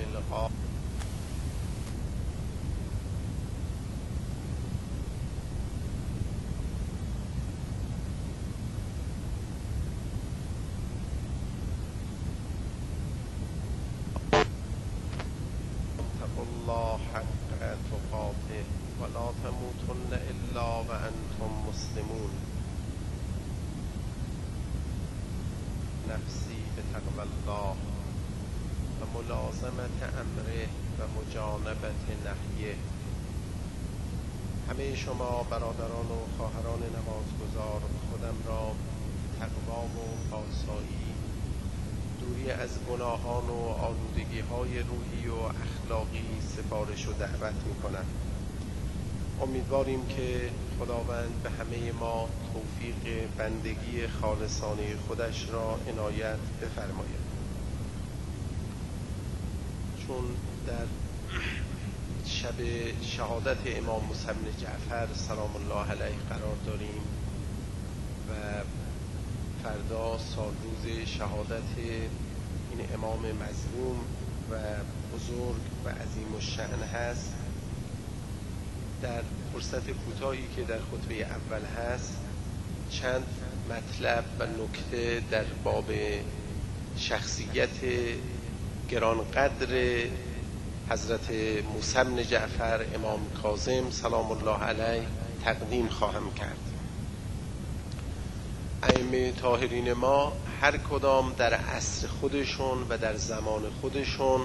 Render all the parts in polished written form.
لقاء. اتقوا الله حق تقاته ولا تموتن الا وانتم مسلمون. نفسی بتقوی الله و ملازمت امره و مجانبت نهیه. همه شما برادران و خواهران نمازگزار خودم را تقوا و پاسایی، دوری از گناهان و آلودگی‌های روحی و اخلاقی سفارش و دعوت می‌کنم. امیدواریم که خداوند به همه ما توفیق بندگی خالصانه خودش را عنایت بفرماید. چون در شب شهادت امام موسی بن جعفر سلام الله علیه قرار داریم و فردا سالروز شهادت این امام مظلوم و بزرگ و عظیم الشأن هست، در فرصت کوتاهی که در خطبه اول هست چند مطلب و نکته در باب شخصیت گرانقدر حضرت موسی بن جعفر امام کاظم سلام الله علیه تقدیم خواهم کرد. ائمه طاهرین ما هر کدام در عصر خودشون و در زمان خودشون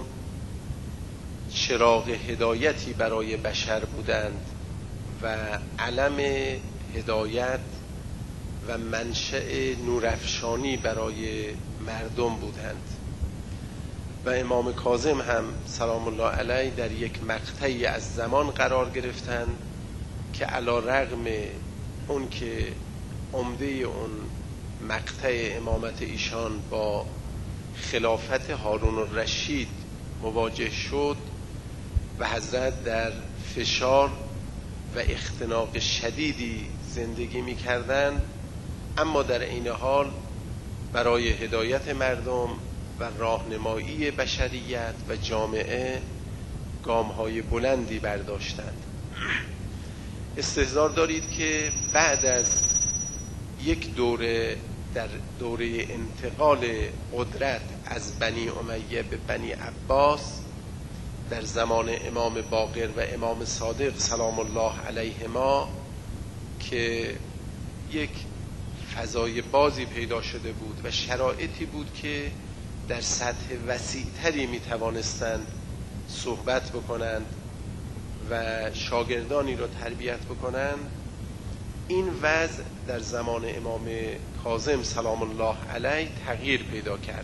چراغ هدایتی برای بشر بودند و علم هدایت و منشأ نورافشانی برای مردم بودند. و امام کاظم هم سلام الله علیه در یک مقطعی از زمان قرار گرفتند که علی رغم اون که عمده اون مقطع امامت ایشان با خلافت هارون الرشید مواجه شد و حضرت در فشار و اختناق شدیدی زندگی می کردند، اما در این حال برای هدایت مردم و راهنمایی بشریت و جامعه گام‌های بلندی برداشتند. استحضار دارید که بعد از یک دوره، در دوره انتقال قدرت از بنی امیه به بنی عباس در زمان امام باقر و امام صادق سلام الله علیهما، که یک فضای بازی پیدا شده بود و شرایطی بود که در سطح وسیع‌تری می توانستند صحبت بکنند و شاگردانی را تربیت بکنند، این وضع در زمان امام کاظم سلام الله علیه تغییر پیدا کرد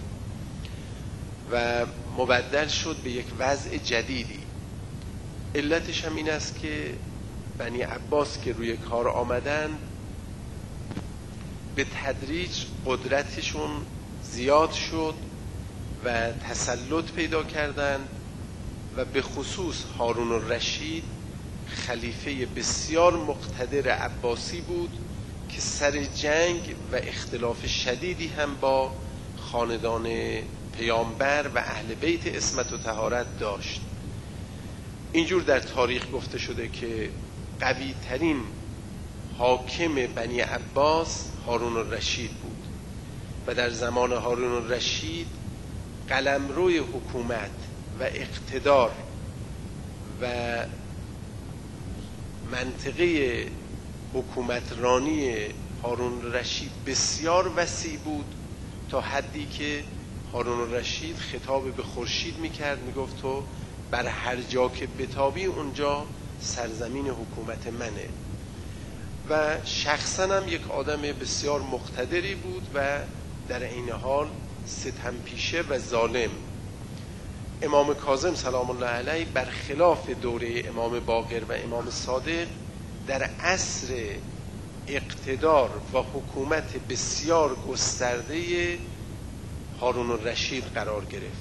و مبدل شد به یک وضع جدیدی. علتش هم این است که بنی عباس که روی کار آمدن به تدریج قدرتشون زیاد شد و تسلط پیدا کردند و به خصوص هارون الرشید خلیفه بسیار مقتدر عباسی بود که سر جنگ و اختلاف شدیدی هم با خاندان پیامبر و اهل بیت عصمت و طهارت داشت. اینجور در تاریخ گفته شده که قوی ترین حاکم بنی عباس هارون الرشید بود و در زمان هارون الرشید قلمروی حکومت و اقتدار و منطقه حکومترانی هارون الرشید بسیار وسیع بود، تا حدی که هارون الرشید خطاب به خورشید میکرد، میگفت تو بر هر جا که بتابی اونجا سرزمین حکومت منه. و شخصا هم یک آدم بسیار مقتدری بود و در این حال ستمپیشه و ظالم. امام کاظم سلام الله علیه برخلاف دوره امام باقر و امام صادق در عصر اقتدار و حکومت بسیار گسترده هارون الرشید قرار گرفت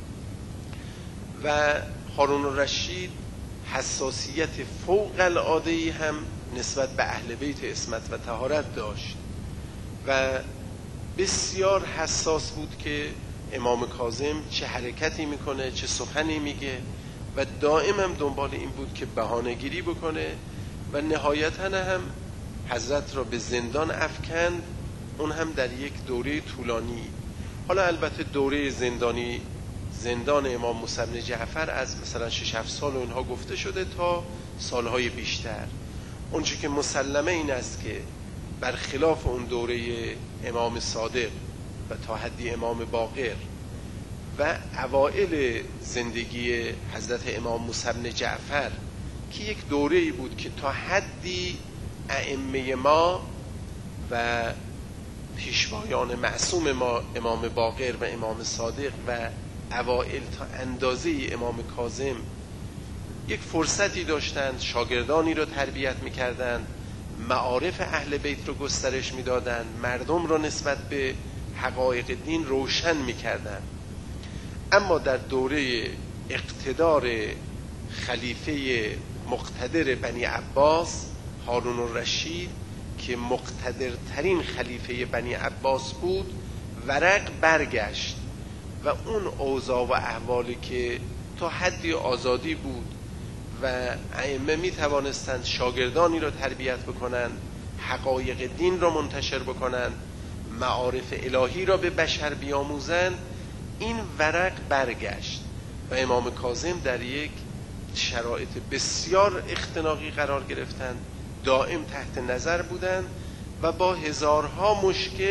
و هارون الرشید حساسیت فوق العاده‌ای هم نسبت به اهل بیت عصمت و طهارت داشت و بسیار حساس بود که امام کاظم چه حرکتی میکنه، چه سخنی میگه و دائم هم دنبال این بود که بهانه‌گیری بکنه و نهایتاً هم حضرت را به زندان افکند، اون هم در یک دوره طولانی. حالا البته دوره زندان امام موسی بن جعفر از مثلا 6-7 سال و اینها گفته شده تا سالهای بیشتر. اونچه که مسلمه این است که برخلاف اون دوره امام صادق و تا حدی امام باقر و اوائل زندگی حضرت امام موسی بن جعفر که یک دوره‌ای بود که تا حدی ائمه ما و پیشوایان معصوم ما امام باقر و امام صادق و اوائل تا اندازه امام کاظم یک فرصتی داشتند، شاگردانی را تربیت می‌کردند، معارف اهل بیت رو گسترش می‌دادند، مردم را نسبت به حقایق دین روشن می‌کردند. اما در دوره اقتدار خلیفه مقتدر بنی عباس هارون الرشید که مقتدرترین خلیفه بنی عباس بود، ورق برگشت و اون اوضاع و احوالی که تا حدی آزادی بود و ائمه می توانستند شاگردانی را تربیت بکنند، حقایق دین را منتشر بکنند، معارف الهی را به بشر بیاموزند، این ورق برگشت و امام کاظم در یک شرایط بسیار اختناقی قرار گرفتند، دائم تحت نظر بودند و با هزارها مشکل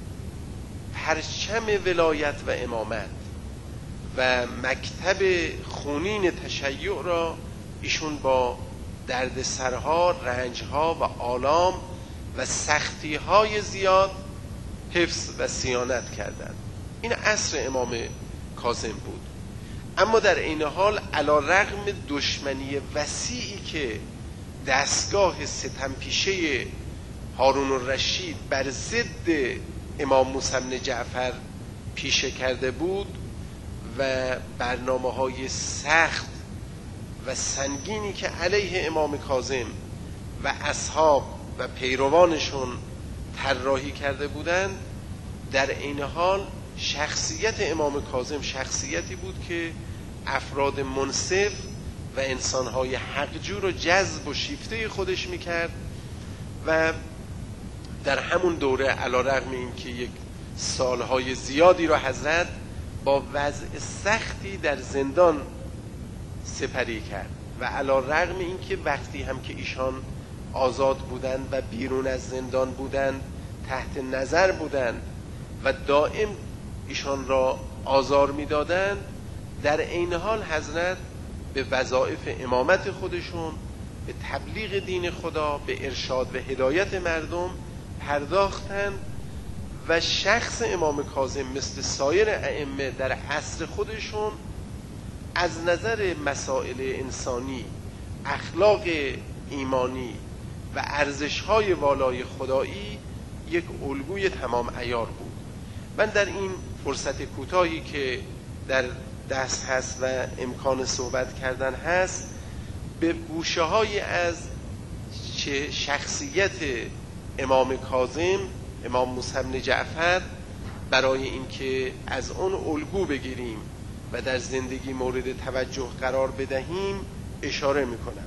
پرچم ولایت و امامت و مکتب خونین تشیع را ایشون با دردسرها، رنجها و آلام و سختیهای زیاد حفظ و صیانت کردند. این عصر امام کاظم بود. اما در این حال علی رغم دشمنی وسیعی که دستگاه ستمپیشه هارون الرشید بر ضد امام موسی بن جعفر پیشه کرده بود و برنامه‌های سخت و سنگینی که علیه امام کاظم و اصحاب و پیروانشون طراحی کرده بودند، در این حال شخصیت امام کاظم شخصیتی بود که افراد منصف و انسانهای حقجو رو جذب و شیفته خودش میکرد و در همون دوره علیرغم این که یک سالهای زیادی را حضرت با وضع سختی در زندان سپری کرد و علیرغم این که وقتی هم که ایشان آزاد بودند و بیرون از زندان بودند تحت نظر بودند و دائم ایشان را آزار میدادند، در این حال حضرت به وظایف امامت خودشون، به تبلیغ دین خدا، به ارشاد و هدایت مردم پرداختند و شخص امام کاظم مثل سایر ائمه در عصر خودشون از نظر مسائل انسانی، اخلاق ایمانی و ارزش‌های والای خدایی یک الگوی تمام عیار بود. من در این فرصت کوتاهی که در دست هست و امکان صحبت کردن هست به گوشه‌هایی از شخصیت امام کاظم، امام موسی بن جعفر، برای اینکه از اون الگو بگیریم و در زندگی مورد توجه قرار بدهیم اشاره میکنم.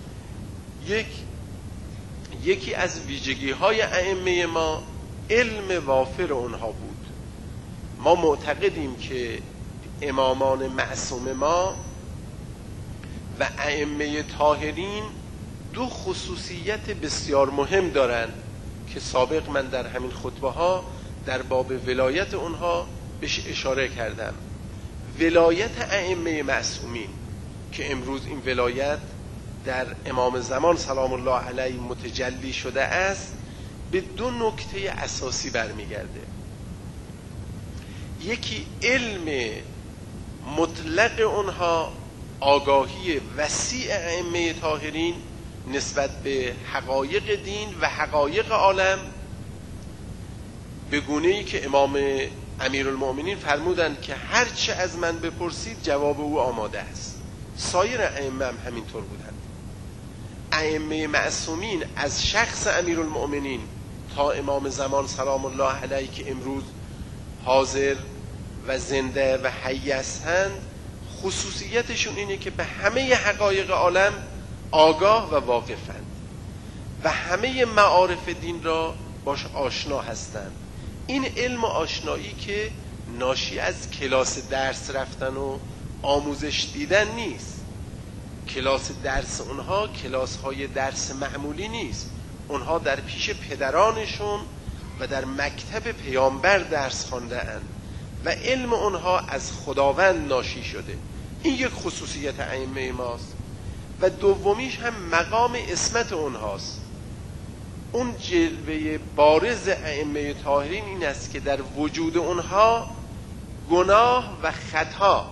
یکی از ویژگی‌های ائمه ما علم وافر اونها بود. ما معتقدیم که امامان معصوم ما و ائمه طاهرین دو خصوصیت بسیار مهم دارند که سابق من در همین خطبه ها در باب ولایت اونها بهش اشاره کردم. ولایت ائمه معصومین که امروز این ولایت در امام زمان سلام الله علیه متجلی شده است به دو نکته اساسی برمیگرده. یکی علم مطلق اونها، آگاهی وسیع ائمه طاهرین نسبت به حقایق دین و حقایق عالم، به گونه‌ای که امام امیرالمؤمنین فرمودند که هرچه از من بپرسید جواب او آماده است. سایر ائمه هم همینطور بودند. ائمه معصومین از شخص امیرالمؤمنین تا امام زمان سلام الله علیه که امروز حاضر و زنده و حی هستند، خصوصیتشون اینه که به همه حقایق عالم آگاه و واقفند و همه معارف دین را باش آشنا هستند. این علم و آشنایی که ناشی از کلاس درس رفتن و آموزش دیدن نیست. کلاس درس اونها کلاس های درس معمولی نیست. اونها در پیش پدرانشون و در مکتب پیامبر درس خوانده اند و علم اونها از خداوند ناشی شده. این یک خصوصیت ائمه ماست. و دومیش هم مقام عصمت اونهاست. اون جلوه بارز ائمه طاهرین این است که در وجود اونها گناه و خطا،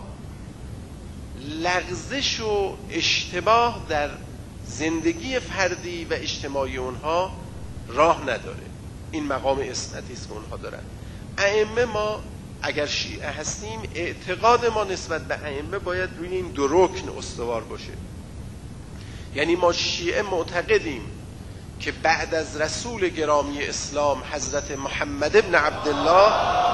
لغزش و اشتباه در زندگی فردی و اجتماعی اونها راه نداره. این مقام عصمتی است که اونها دارن. ائمه ما اگر شیعه هستیم، اعتقاد ما نسبت به ائمه باید روی این دو رکن استوار باشه. یعنی ما شیعه معتقدیم که بعد از رسول گرامی اسلام حضرت محمد ابن عبدالله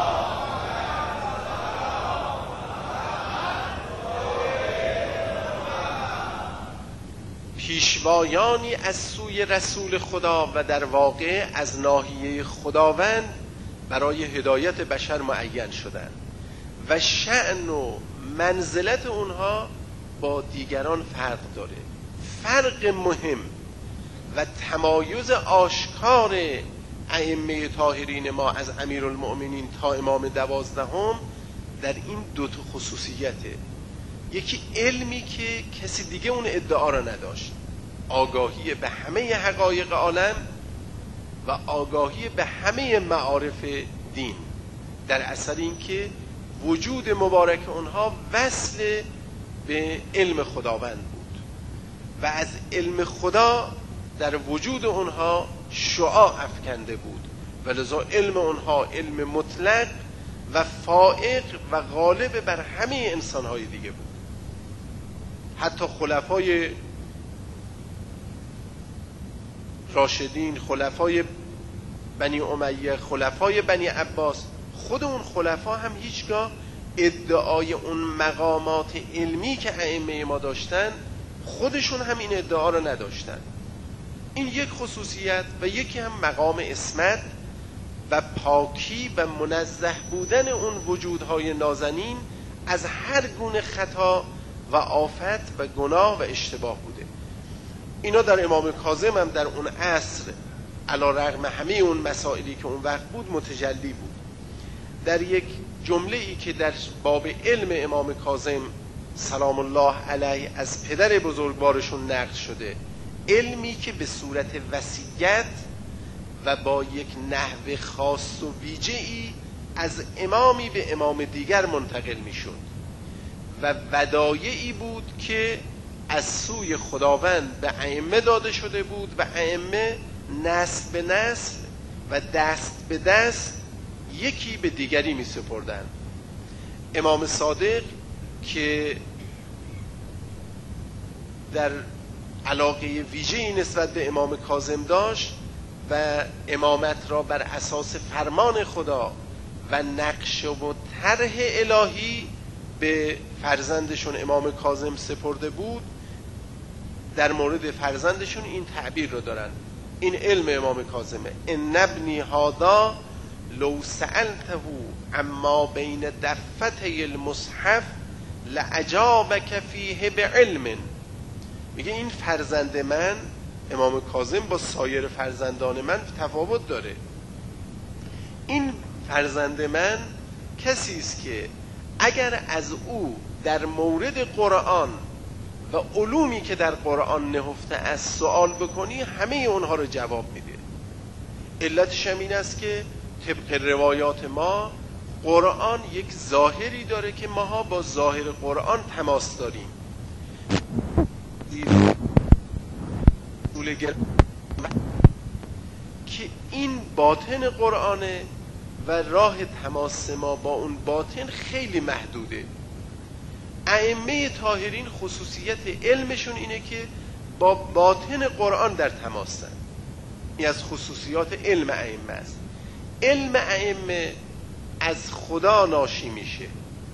پیشوایانی از سوی رسول خدا و در واقع از ناحیه خداوند برای هدایت بشر معین شدند و شأن و منزلت اونها با دیگران فرق داره. فرق مهم و تمایز آشکار ائمه طاهرین ما از امیرالمؤمنین تا امام 12 در این دو تا خصوصیته. یکی علمی که کسی دیگه اون ادعا را نداشت، آگاهی به همه حقایق عالم و آگاهی به همه معارف دین، در اثر اینکه وجود مبارک اونها وصل به علم خداوند بود و از علم خدا در وجود اونها شعاع افکنده بود و لذا علم اونها علم مطلق و فائق و غالب بر همه انسانهای دیگه بود. حتی خلفای راشدین، خلفای بنی امیه، خلفای بنی عباس، خود اون خلفا هم هیچگاه ادعای اون مقامات علمی که ائمه ما داشتن خودشون هم این ادعا رو نداشتن. این یک خصوصیت و یکی هم مقام عصمت و پاکی و منزه بودن اون وجودهای نازنین از هر گونه خطا و آفت و گناه و اشتباه بوده. اینا در امام کاظم هم در اون عصر علی رغم همه اون مسائلی که اون وقت بود متجلی بود. در یک جمله ای که در باب علم امام کاظم سلام الله علیه از پدر بزرگوارشون نقل شده، علمی که به صورت وصیت و با یک نحو خاص و ویژه‌ای از امامی به امام دیگر منتقل می شد و ودایعی بود که از سوی خداوند به ائمه داده شده بود و ائمه نسل به نسل و دست به دست یکی به دیگری می سپردن. امام صادق که در علاقه ویژه‌ای نسبت به امام کاظم داشت و امامت را بر اساس فرمان خدا و نقشه و طرح الهی به فرزندشون امام کاظم سپرده بود، در مورد فرزندشون این تعبیر رو دارن. این علم امام کاظمه: ان ابنی هذا لو سألته اما بین دفتي المصحف لعجابك فیه بعلم. میگه این فرزند من، امام کاظم، با سایر فرزندان من تفاوت داره. این فرزند من کسی است که اگر از او در مورد قرآن و علومی که در قرآن نهفته از سوال بکنی همه اونها رو جواب میده. علتش هم این است که طبق روایات ما قرآن یک ظاهری داره که ماها با ظاهر قرآن تماس داریم. که این باطن قرآنه و راه تماس ما با اون باطن خیلی محدوده. ائمه طاهرین خصوصیت علمشون اینه که با باطن قرآن در تماسن. این از خصوصیات علم ائمه است. علم ائمه از خدا ناشی میشه،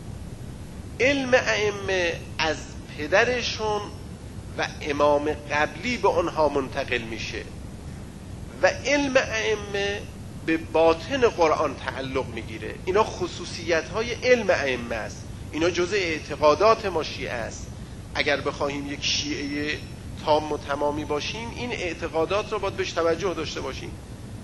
علم ائمه از پدرشون و امام قبلی به آنها منتقل میشه و علم ائمه به باطن قرآن تعلق میگیره. اینا خصوصیت های علم ائمه است، اینا جزء اعتقادات ما شیعه است. اگر بخواهیم یک شیعه تام و تمامی باشیم این اعتقادات رو باید بهش توجه داشته باشیم.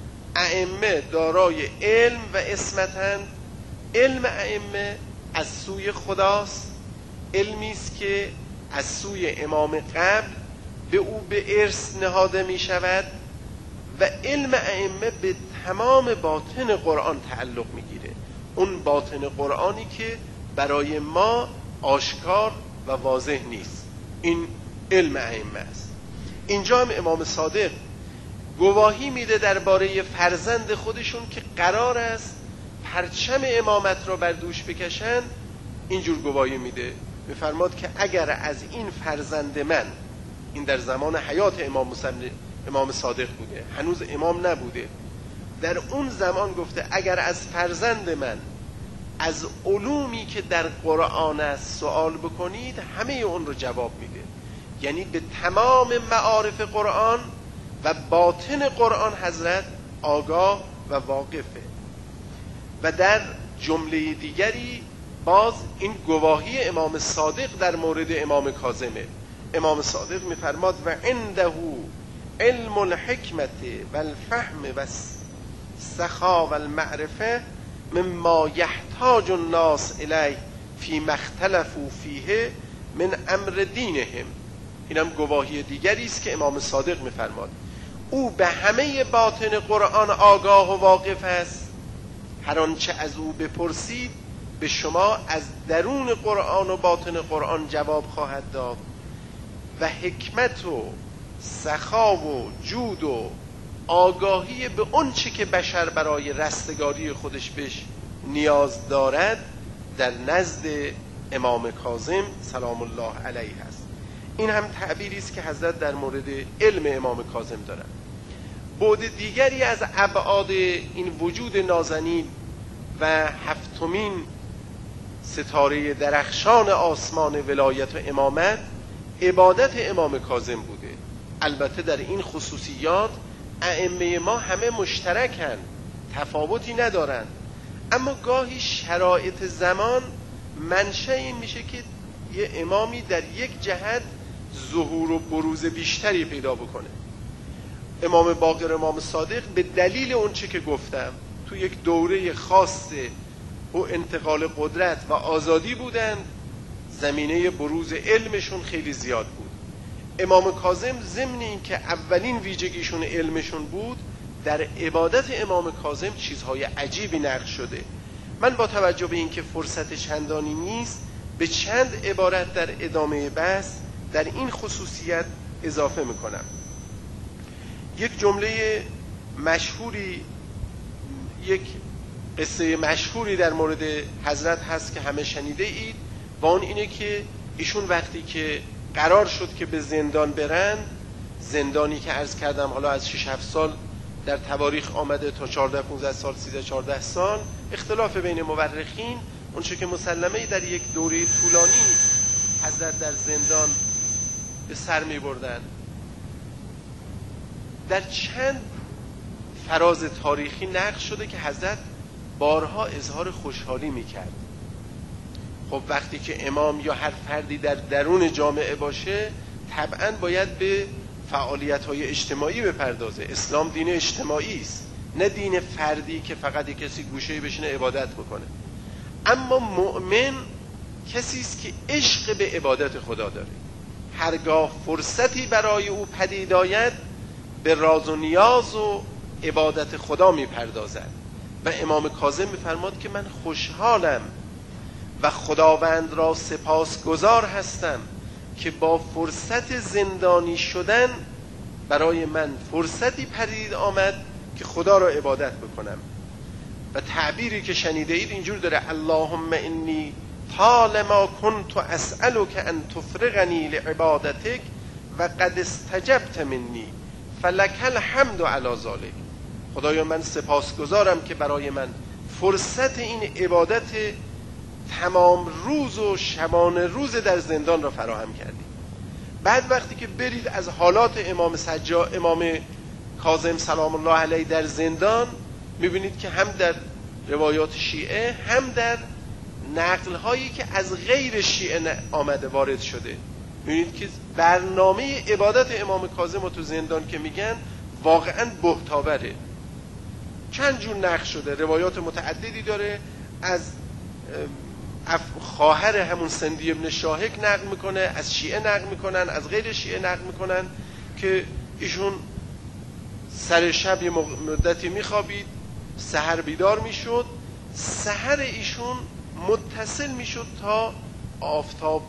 ائمه دارای علم و عصمتند. علم ائمه از سوی خداست، علمی است که از سوی امام قبل به او به ارث نهاده می شود و علم ائمه به تمام باطن قرآن تعلق می گیره، اون باطن قرآنی که برای ما آشکار و واضح نیست. این علم ائمه است. اینجا هم امام صادق گواهی میده درباره فرزند خودشون که قرار است پرچم امامت را بر دوش بکشن. اینجور گواهی میده، میفرماد که اگر از این فرزند من، این در زمان حیات امام صادق بوده، هنوز امام نبوده، در اون زمان گفته اگر از فرزند من از علومی که در قرآن است سوال بکنید همه اون رو جواب میده. یعنی به تمام معارف قرآن و باطن قرآن حضرت آگاه و واقفه. و در جمله دیگری باز این گواهی امام صادق در مورد امام کاظمه. امام صادق میفرماد و عنده علم الحکمت و الفهم و السخا و المعرفه مما یحتاج الناس الیه فیما اختلفوا فیه من امر دینهم. اینم گواهی دیگری است که امام صادق میفرماد او به همه باطن قرآن آگاه و واقف است. هر آنچه از او بپرسید به شما از درون قرآن و باطن قرآن جواب خواهد داد و حکمت و سخا و جود و آگاهی به اون چه که بشر برای رستگاری خودش بهش نیاز دارد در نزد امام کاظم سلام الله علیه است. این هم تعبیری است که حضرت در مورد علم امام کاظم دارند. بعد دیگری از ابعاد این وجود نازنین و هفتمین ستاره درخشان آسمان ولایت و امامت عبادت امام کاظم بوده. البته در این خصوصیات ائمه ما همه مشترکن، تفاوتی ندارند، اما گاهی شرایط زمان منشأ این میشه که یه امامی در یک جهت ظهور و بروز بیشتری پیدا بکنه. امام باقر، امام صادق به دلیل اون چه که گفتم تو یک دوره خاص و انتقال قدرت و آزادی بودند، زمینه بروز علمشون خیلی زیاد بود. امام کاظم ضمن این که اولین ویژگیشون علمشون بود، در عبادت امام کاظم چیزهای عجیبی نقش شده. من با توجه به این که فرصت چندانی نیست به چند عبارت در ادامه بحث در این خصوصیت اضافه میکنم. یک جمله مشهوری، یک قصه مشهوری در مورد حضرت هست که همه شنیده اید و اون اینه که ایشون وقتی که قرار شد که به زندان برن، زندانی که عرض کردم حالا از 6-7 سال در تواریخ آمده تا 14-15 سال، 13-14 سال، اختلاف بین مورخین، اون چه که مسلمه در یک دوره طولانی حضرت در زندان به سر می بردن. در چند فراز تاریخی نقش شده که حضرت بارها اظهار خوشحالی می کرد. خب وقتی که امام یا هر فردی در درون جامعه باشه طبعا باید به فعالیت‌های اجتماعی بپردازه. اسلام دین اجتماعی است، نه دین فردی که فقط کسی گوشه بشینه عبادت بکنه. اما مؤمن کسی است که عشق به عبادت خدا داره. هرگاه فرصتی برای او پدید آید به راز و نیاز و عبادت خدا میپردازد. و امام کاظم میفرماد که من خوشحالم و خداوند را سپاسگزار هستم که با فرصت زندانی شدن برای من فرصتی پدید آمد که خدا را عبادت بکنم. و تعبیری که شنیده اید اینجور داره: اللهم انی طالما کنت اسألک ان تفرغنی لعبادتک و قد استجبت منی فلک الحمد علی ذلک. خدایا من سپاسگزارم که برای من فرصت این عبادت تمام روز و شبانه روز در زندان را فراهم کردیم. بعد وقتی که برید از حالات امام کاظم سلام الله علیه در زندان میبینید که هم در روایات شیعه هم در نقل هایی که از غیر شیعه آمده وارد شده میبینید که برنامه عبادت امام کاظم رو تو زندان که میگن واقعا بهتاوره. چند جور نقل شده، روایات متعددی داره. از خواهر همون سندی ابن شاهک نقل میکنه، از شیعه نقل میکنن، از غیر شیعه نقل میکنن که ایشون سر شب یه مدتی میخوابید، سحر بیدار میشد، سحر ایشون متصل میشد تا آفتاب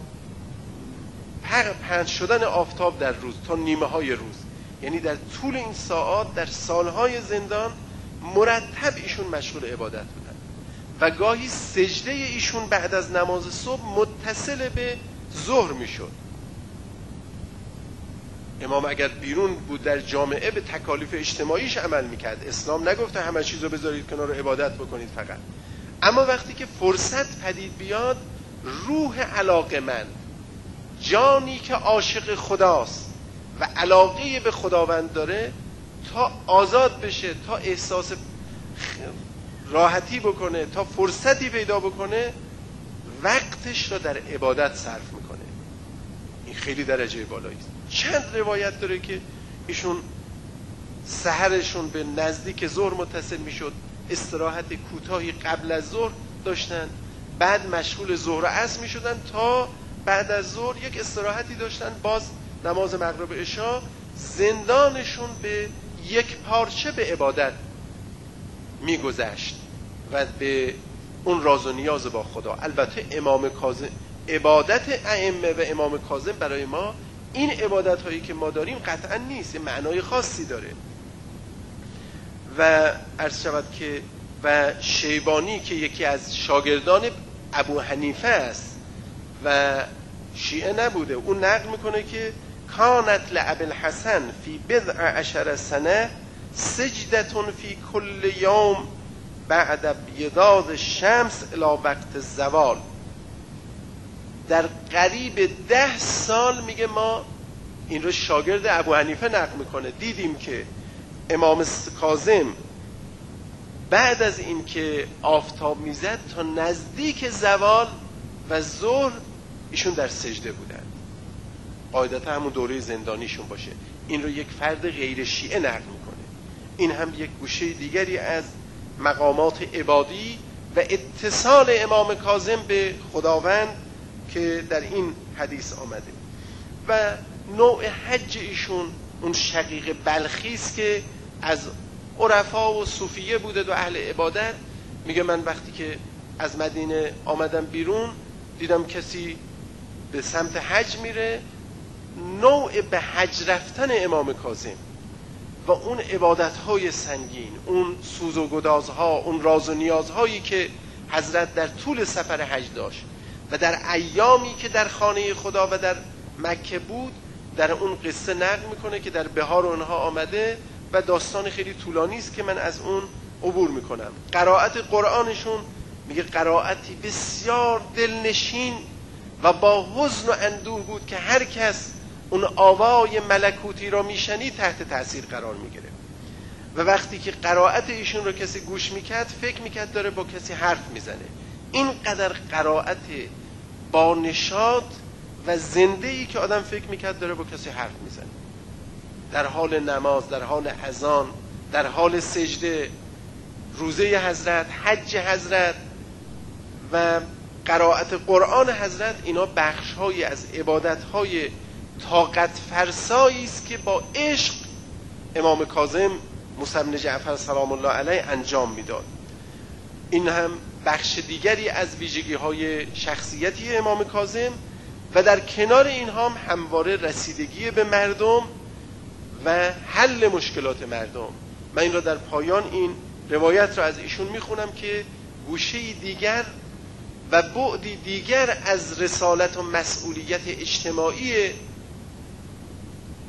پنج شدن آفتاب در روز، تا نیمه های روز. یعنی در طول این ساعات در سالهای زندان مرتب ایشون مشغول عبادت بودن و گاهی سجده ایشون بعد از نماز صبح متصل به ظهر میشد. امام اگر بیرون بود در جامعه به تکالیف اجتماعیش عمل میکرد. اسلام نگفته همه چیز رو بذارید کنار عبادت بکنید فقط. اما وقتی که فرصت پدید بیاد، روح علاقمند، جانی که عاشق خداست و علاقه به خداوند داره، تا آزاد بشه، تا احساس راحتی بکنه، تا فرصتی پیدا بکنه، وقتش را در عبادت صرف میکنه. این خیلی درجه بالایی است. چند روایت داره که ایشون سحرشون به نزدیک ظهر متصل میشد، استراحت کوتاهی قبل از ظهر داشتن، بعد مشغول ظهر و عصر میشدن تا بعد از ظهر یک استراحتی داشتن، باز نماز مغرب عشا. زندانشون به یک پارچه به عبادت میگذشت و به اون راز و نیاز با خدا. البته امام کاظم، عبادت ائمه و امام کاظم برای ما این عبادت هایی که ما داریم قطعا نیست، یه معنای خاصی داره. و عرض شود که و شیبانی که یکی از شاگردان ابو حنیفه است و شیعه نبوده، اون نقل میکنه که کانت لابی الحسن فی بضع عشر سنه سجدتون فی کل یوم بعد بیضاض الشمس الی وقت الزوال. در قریب 10 سال میگه ما، این رو شاگرد ابو حنیفه نقل میکنه، دیدیم که امام کاظم بعد از این که آفتاب میزد تا نزدیک زوال و ظهر ایشون در سجده بودن. قاعدتا همون دوره زندانیشون باشه. این رو یک فرد غیر شیعه نقل میکنه. این هم یک گوشه دیگری از مقامات عبادی و اتصال امام کاظم به خداوند که در این حدیث آمده. و نوع حج ایشون اون شقیق بلخی است که از عرفا و صوفیه بوده و اهل عبادت. میگه من وقتی که از مدینه آمدم بیرون دیدم کسی به سمت حج میره، نوع به حج رفتن امام کاظم و اون عبادت‌های سنگین، اون سوز و گدازها، اون راز و نیازهایی که حضرت در طول سفر حج داشت و در ایامی که در خانه خدا و در مکه بود، در اون قصه نقل میکنه که در بهار اونها آمده و داستان خیلی طولانی است که من از اون عبور میکنم. قرائت قرآنشون میگه قرائتی بسیار دلنشین و با حزن و اندوه بود که هر کس اون آوای ملکوتی را میشنید تحت تأثیر قرار میگیره. و وقتی که قرائت ایشون رو کسی گوش میکرد فکر میکرد داره با کسی حرف میزنه. اینقدر قرائت با نشاط و زنده‌ای که آدم فکر میکرد داره با کسی حرف میزنه، در حال نماز، در حال اذان، در حال سجده، روزه حضرت، حج حضرت و قرائت قرآن حضرت. اینا بخش‌هایی از عبادت‌های طاقت فرسایی است که با عشق امام کاظم موسی بن جعفر سلام الله علیه انجام میداد. این هم بخش دیگری از ویژگی‌های شخصیتی امام کاظم و در کنار اینها هم همواره رسیدگی به مردم و حل مشکلات مردم. من این را در پایان این روایت را از ایشون میخونم که گوشه دیگر و بعدی دیگر از رسالت و مسئولیت اجتماعی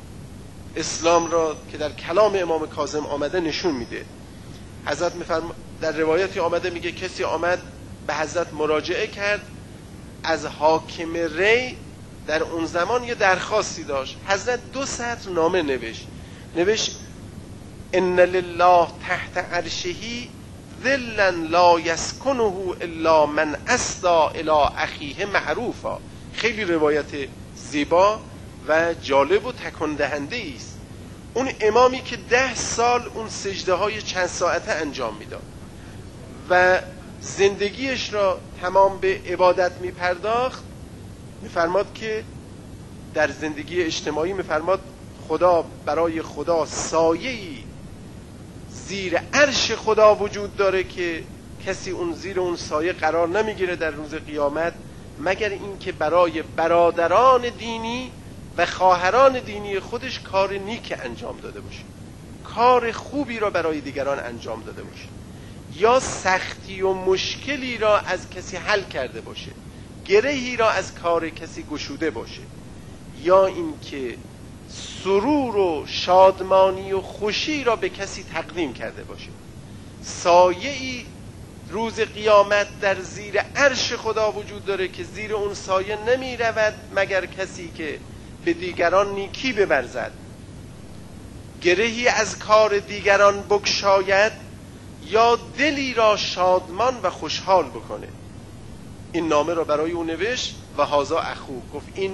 اسلام را که در کلام امام کاظم آمده نشون میده. حضرت در روایتی آمده میگه کسی آمد به حضرت مراجعه کرد، از حاکم ری در اون زمان یه درخواستی داشت. حضرت 2 سطر نامه نوشت ان لله تحت عرشه ذلا لا یسکنه الا من اسدى الی اخیه معروفا. خیلی روایت زیبا و جالب و تکان دهنده است. اون امامی که 10 سال اون سجده های چند ساعته انجام میداد و زندگیش را تمام به عبادت میپرداخت، میفرماد که در زندگی اجتماعی میفرماد خدا برای خدا سایه‌ای زیر عرش خدا وجود داره که کسی اون زیر اون سایه قرار نمیگیره در روز قیامت مگر اینکه برای برادران دینی و خواهران دینی خودش کار نیک انجام داده باشه، کار خوبی را برای دیگران انجام داده باشه، یا سختی و مشکلی را از کسی حل کرده باشه، گرهی را از کار کسی گشوده باشه، یا اینکه سرور و شادمانی و خوشی را به کسی تقدیم کرده باشه. سایه‌ای روز قیامت در زیر عرش خدا وجود داره که زیر اون سایه نمی رود مگر کسی که به دیگران نیکی بورزد، گرهی از کار دیگران بگشاید، یا دلی را شادمان و خوشحال بکنه. این نامه را برای او نوشت و هازا اخو، گفت این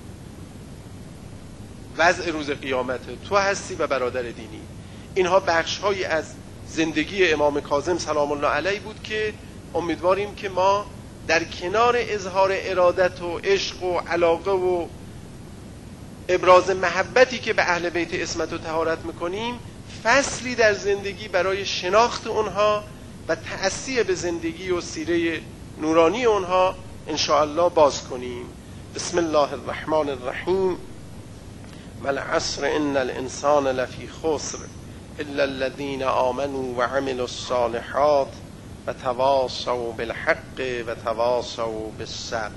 وضع روز قیامته، تو هستی و برادر دینی. اینها بخش‌هایی از زندگی امام کاظم سلام الله علیه بود که امیدواریم که ما در کنار اظهار ارادت و عشق و علاقه و ابراز محبتی که به اهل بیت عصمت و طهارت میکنیم، فصلی در زندگی برای شناخت اونها و تأثیر به زندگی و سیره نورانی اونها ان شاء الله باز کنیم. بسم الله الرحمن الرحیم. والعصر ان الانسان لفی خسر الا الذين آمنوا وعملوا الصالحات وتواصوا بالحق وتواصوا بالصبر.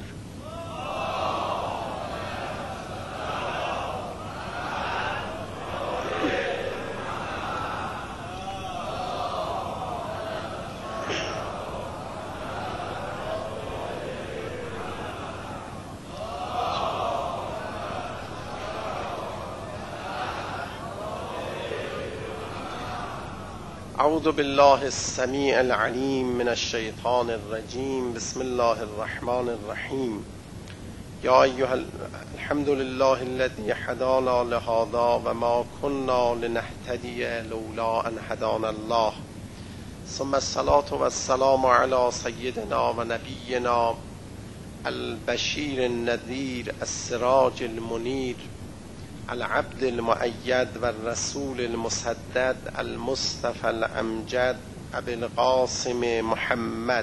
اعوذ بالله السمیع العلیم من الشیطان الرجیم. بسم الله الرحمن الرحیم. یا ایها الحمد لله الذي هدانا لهذا و ما كنا لنهتدی لولا ان هدانا الله. ثم الصلاة والسلام على سيدنا و نبینا البشیر النذیر السراج المنیر العبد المؤید و الرسول المسدد المصطفى الامجد ابی القاسم محمد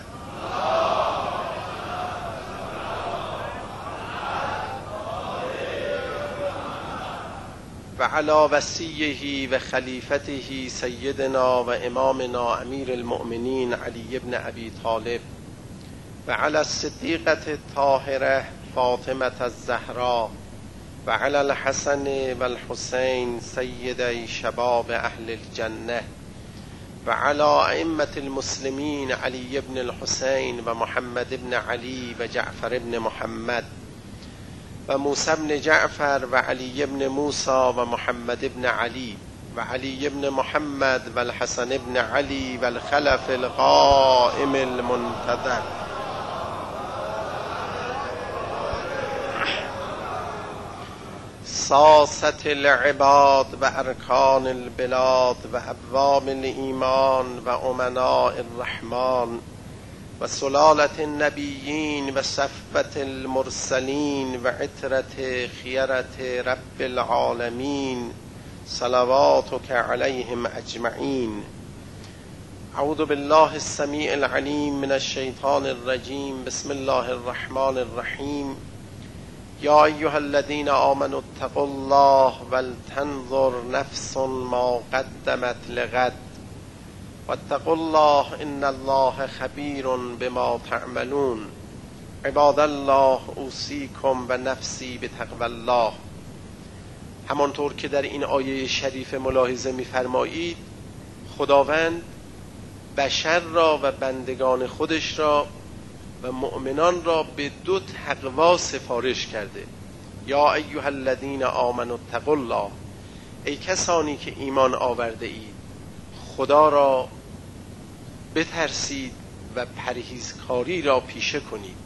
و علی وصیه و خلیفته سیدنا و امامنا امیر المؤمنین علی ابن ابی طالب و علی الصدیقة الطاهرة فاطمة الزهراء و علی الحسن و الحسین سیدی شباب اهل الجنه و علی ائمة المسلمین علی ابن الحسین و محمد ابن علی و جعفر ابن محمد و موسی ابن جعفر و علی ابن موسی و محمد ابن علی و علی ابن محمد و الحسن ابن علی و الخلف القائم المنتظر ساسة العباد و ارکان البلاد و ابواب الایمان و امناء الرحمن و سلالة النبیین و صفوة المرسلین و عطرة خیرة رب العالمین صلواتک علیهم اجمعین. اعوذ بالله السمیع العلیم من الشیطان الرجیم. بسم الله الرحمن الرحیم. یا ایها الذین آمنوا اتقوا الله ولتنظر نفس ما قدمت لغد واتقوا الله ان الله خبیر بما تعملون. عباد الله اوصیکم و نفسی بتقوی الله. همانطور که در این آیه شریف ملاحظه می‌فرمایید، خداوند بشر را و بندگان خودش را و مؤمنان را به دو تقوا سفارش کرده. یا ایها الذین آمنوا اتقوا الله، ای کسانی که ایمان آورده اید خدا را بترسید و پرهیزکاری را پیشه کنید.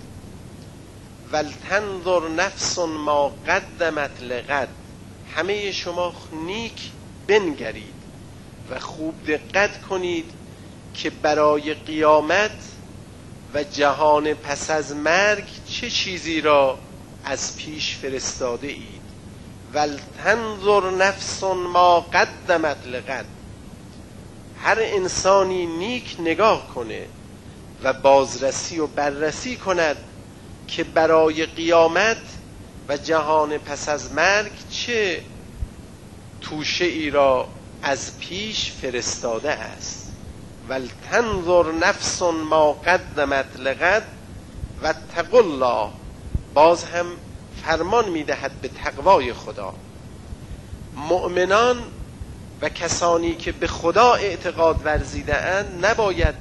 ولتنظر نفس ما قدمت لغد، همه شما نیک بنگرید و خوب دقت کنید که برای قیامت و جهان پس از مرگ چه چیزی را از پیش فرستاده اید. ولتنظر نفس ما قدمت لغد، هر انسانی نیک نگاه کنه و بازرسی و بررسی کند که برای قیامت و جهان پس از مرگ چه توشه ای را از پیش فرستاده است. ولتنظر نفس ما قدمت لغد واتقوا الله، باز هم فرمان میدهد به تقوای خدا. مؤمنان و کسانی که به خدا اعتقاد ورزیده اند نباید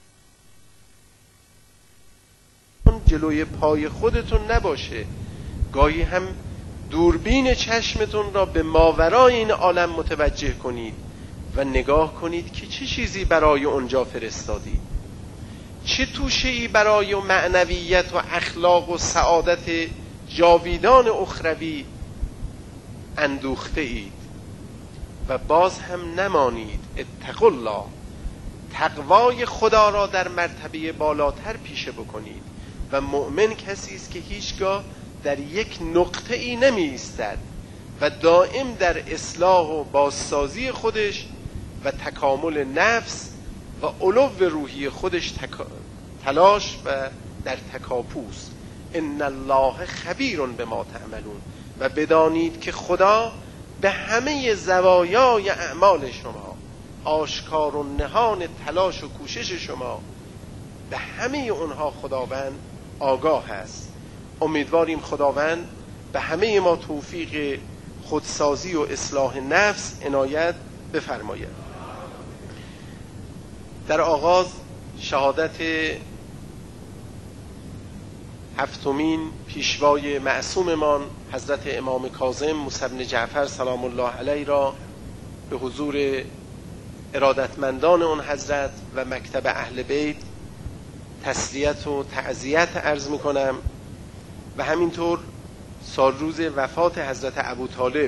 جلوی پای خودتون نباشه، گاهی هم دوربین چشمتون را به ماورای این عالم متوجه کنید و نگاه کنید که چه چیزی برای اونجا فرستادید، چه توشه‌ای برای معنویت و اخلاق و سعادت جاویدان اخروی اندوخته اید. و باز هم نمانید، اتقوا الله، تقوای خدا را در مرتبه بالاتر پیشه بکنید. و مؤمن کسی است که هیچگاه در یک نقطه ای نمی ایستد و دائم در اصلاح و بازسازی خودش و تکامل نفس و علو روحی خودش تلاش و در تکاپوست. ان الله خبیر بما تعملون، و بدانید که خدا به همه زوایای اعمال شما، آشکار و نهان تلاش و کوشش شما، به همه اونها خداوند آگاه است. امیدواریم خداوند به همه ما توفیق خودسازی و اصلاح نفس عنایت بفرماید. در آغاز شهادت هفتمین پیشوای معصوممان حضرت امام کاظم موسی بن جعفر سلام الله علیه را به حضور ارادتمندان اون حضرت و مکتب اهل بیت تسلیت و تعزیت عرض می کنم و همینطور سالروز وفات حضرت ابوطالب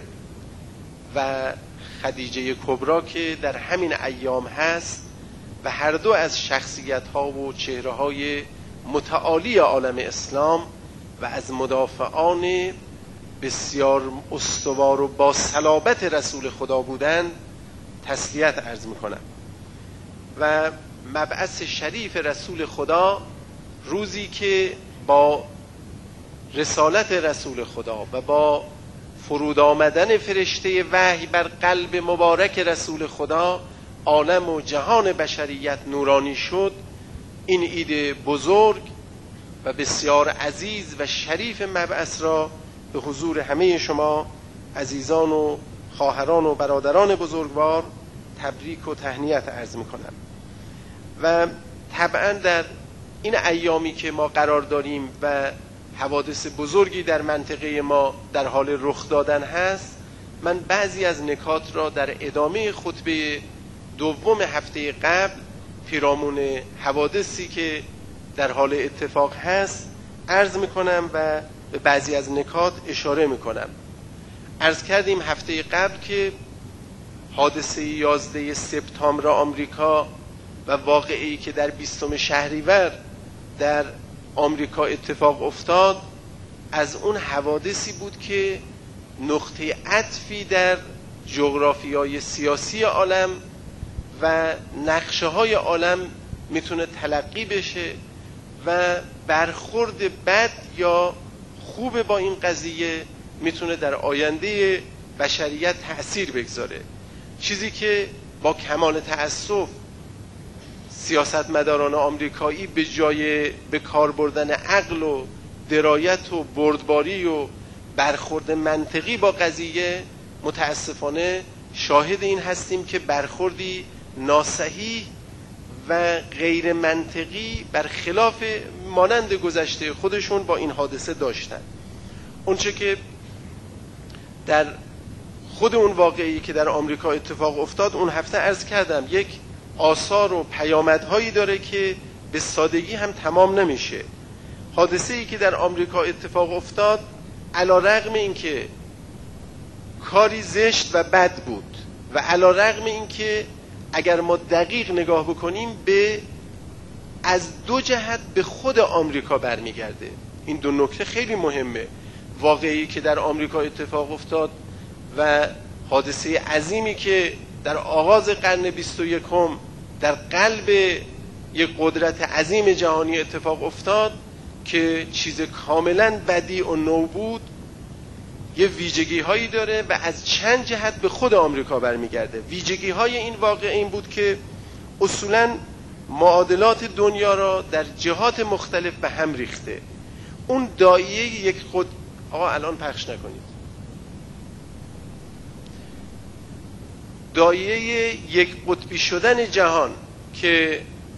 و خدیجه کبرا که در همین ایام هست و هر دو از شخصیت ها و چهره های متعالی عالم اسلام و از مدافعان بسیار استوار و با صلابت رسول خدا بودند تسلیت عرض می کنم. و مبعث شریف رسول خدا روزی که با رسالت رسول خدا و با فرود آمدن فرشته وحی بر قلب مبارک رسول خدا عالم و جهان بشریت نورانی شد، این عید بزرگ و بسیار عزیز و شریف مبعث را به حضور همه شما عزیزان و خواهران و برادران بزرگوار تبریک و تهنیت عرض میکنم. و طبعا در این ایامی که ما قرار داریم و حوادث بزرگی در منطقه ما در حال رخ دادن هست، من بعضی از نکات را در ادامه خطبه دوم هفته قبل پیرامون حوادثی که در حال اتفاق هست عرض میکنم و به بعضی از نکات اشاره میکنم. عرض کردیم هفته قبل که حادثه 11 سپتامبر آمریکا و واقعی که در 20 شهریور در آمریکا اتفاق افتاد از اون حوادثی بود که نقطه عطفی در جغرافیای سیاسی عالم و نقشه های عالم میتونه تلقی بشه و برخورد بد یا خوب با این قضیه میتونه در آینده بشریت تأثیر بگذاره. چیزی که با کمال تأسف سیاستمداران آمریکایی به جای به کار بردن عقل و درایت و بردباری و برخورد منطقی با قضیه، متاسفانه شاهد این هستیم که برخوردی ناصحیح و غیر منطقی برخلاف مانند گذشته خودشون با این حادثه داشتن. اونچه که در خود اون واقعی که در آمریکا اتفاق افتاد اون هفته عرض کردم، یک آثار و پیامدهایی داره که به سادگی هم تمام نمیشه. حادثه‌ای که در آمریکا اتفاق افتاد علی‌رغم اینکه کاری زشت و بد بود و علی‌رغم اینکه اگر ما دقیق نگاه بکنیم از دو جهت به خود آمریکا برمیگرده. این دو نکته خیلی مهمه. واقعی که در آمریکا اتفاق افتاد و حادثه عظیمی که در آغاز قرن 21 در قلب یک قدرت عظیم جهانی اتفاق افتاد که چیز کاملا بدیع و نو بود، یه ویژگی هایی داره و از چند جهت به خود آمریکا برمیگرده. ویژگی های این واقعه این بود که اصولا معادلات دنیا را در جهات مختلف به هم ریخته. اون دایره یک الان پخش نکنید. دایره یک قطبی شدن جهان که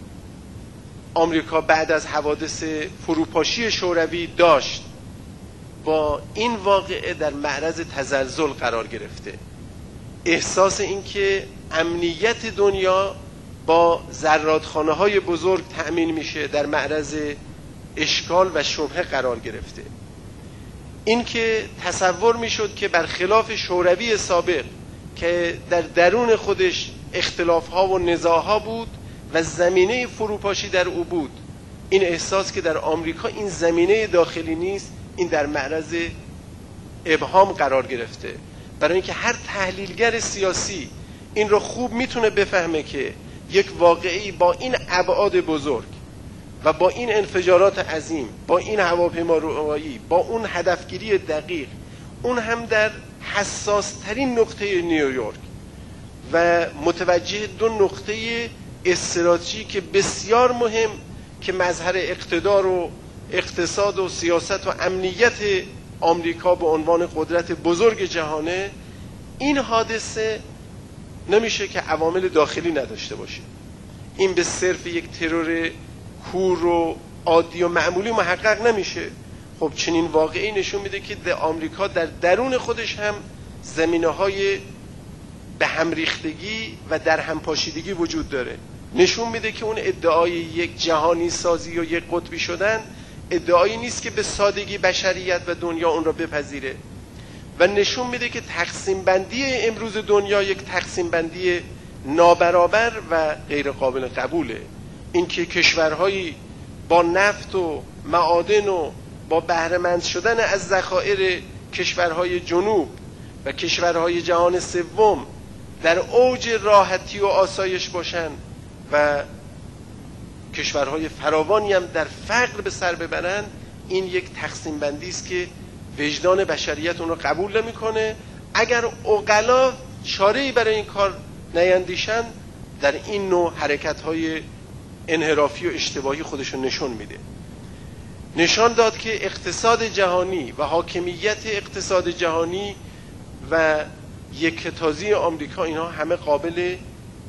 آمریکا بعد از حوادث فروپاشی شوروی داشت، با این واقعه در معرض تزلزل قرار گرفته. احساس این که امنیت دنیا با زرادخانه‌های بزرگ تأمین میشه در معرض اشکال و شبهه قرار گرفته. این که تصور میشد که برخلاف شوروی سابق که در درون خودش اختلاف‌ها و نزاع‌ها بود و زمینه فروپاشی در او بود، این احساس که در آمریکا این زمینه داخلی نیست، این در معرض ابهام قرار گرفته. برای اینکه هر تحلیلگر سیاسی این رو خوب میتونه بفهمه که یک واقعی با این ابعاد بزرگ و با این انفجارات عظیم، با این هواپیمارایی، با اون هدفگیری دقیق، اون هم در حساس ترین نقطه نیویورک و متوجه دو نقطه استراتژیک بسیار مهم که مظهر اقتدار و اقتصاد و سیاست و امنیت آمریکا به عنوان قدرت بزرگ جهانه، این حادثه نمیشه که عوامل داخلی نداشته باشه. این به صرف یک ترور کور و عادی و معمولی محقق نمیشه. خب چنین واقعی نشون میده که در آمریکا در درون خودش هم زمینه‌های به هم ریختگی و در هم پاشیدگی وجود داره. نشون میده که اون ادعای یک جهانی سازی و یک قطبی شدن ادعایی نیست که به سادگی بشریت و دنیا اون را بپذیره و نشون میده که تقسیم بندی امروز دنیا یک تقسیم بندی نابرابر و غیر قابل قبوله. اینکه کشورهایی با نفت و معادن و با بهره‌مند شدن از ذخایر کشورهای جنوب و کشورهای جهان سوم در اوج راحتی و آسایش باشن و کشورهای فراوانی هم در فقر به سر ببرن، این یک تقسیم بندی است که وجدان بشریت اون رو قبول نمی‌کنه. اگر عقلا چاره‌ای برای این کار نیندیشن، در این نوع حرکت‌های انحرافی و اشتباهی خودشون نشون میده. نشان داد که اقتصاد جهانی و حاکمیت اقتصاد جهانی و یکتازی آمریکا، اینها همه قابل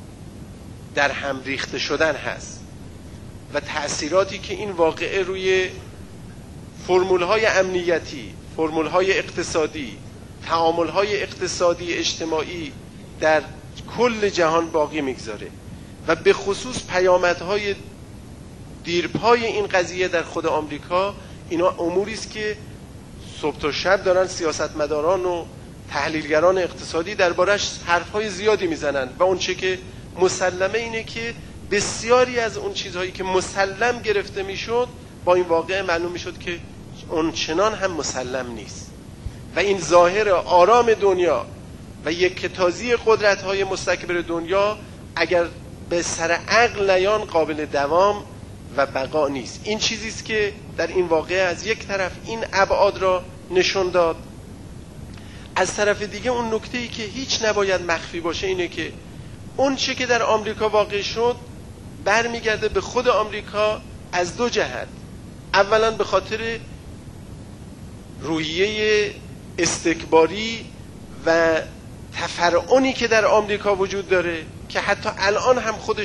در هم ریخته شدن هست و تأثیراتی که این واقعه روی فرمول‌های امنیتی، فرمول‌های اقتصادی، تعامل‌های اقتصادی اجتماعی در کل جهان باقی میگذاره و به خصوص پیامدهای دیرپای این قضیه در خود آمریکا، اینا اموری است که صبح تا شب دارن سیاستمداران و تحلیلگران اقتصادی دربارش حرفهای زیادی میزنن و اون چه که مسلمه اینه که بسیاری از اون چیزهایی که مسلم گرفته میشد با این واقعه معلوم میشد که اون چنان هم مسلم نیست و این ظاهر آرام دنیا و یکتازی قدرت‌های مستکبر دنیا اگر به سر عقل نیان قابل دوام و بقا نیست. این چیزی است که در این واقعه از یک طرف این ابعاد را نشون داد، از طرف دیگه اون نکته‌ای که هیچ نباید مخفی باشه اینه که اون چه که در آمریکا واقع شد برمیگرده به خود آمریکا از دو جهت. اولا به خاطر روحیه استکباری و تفرعنی که در آمریکا وجود داره که حتی الان هم خودش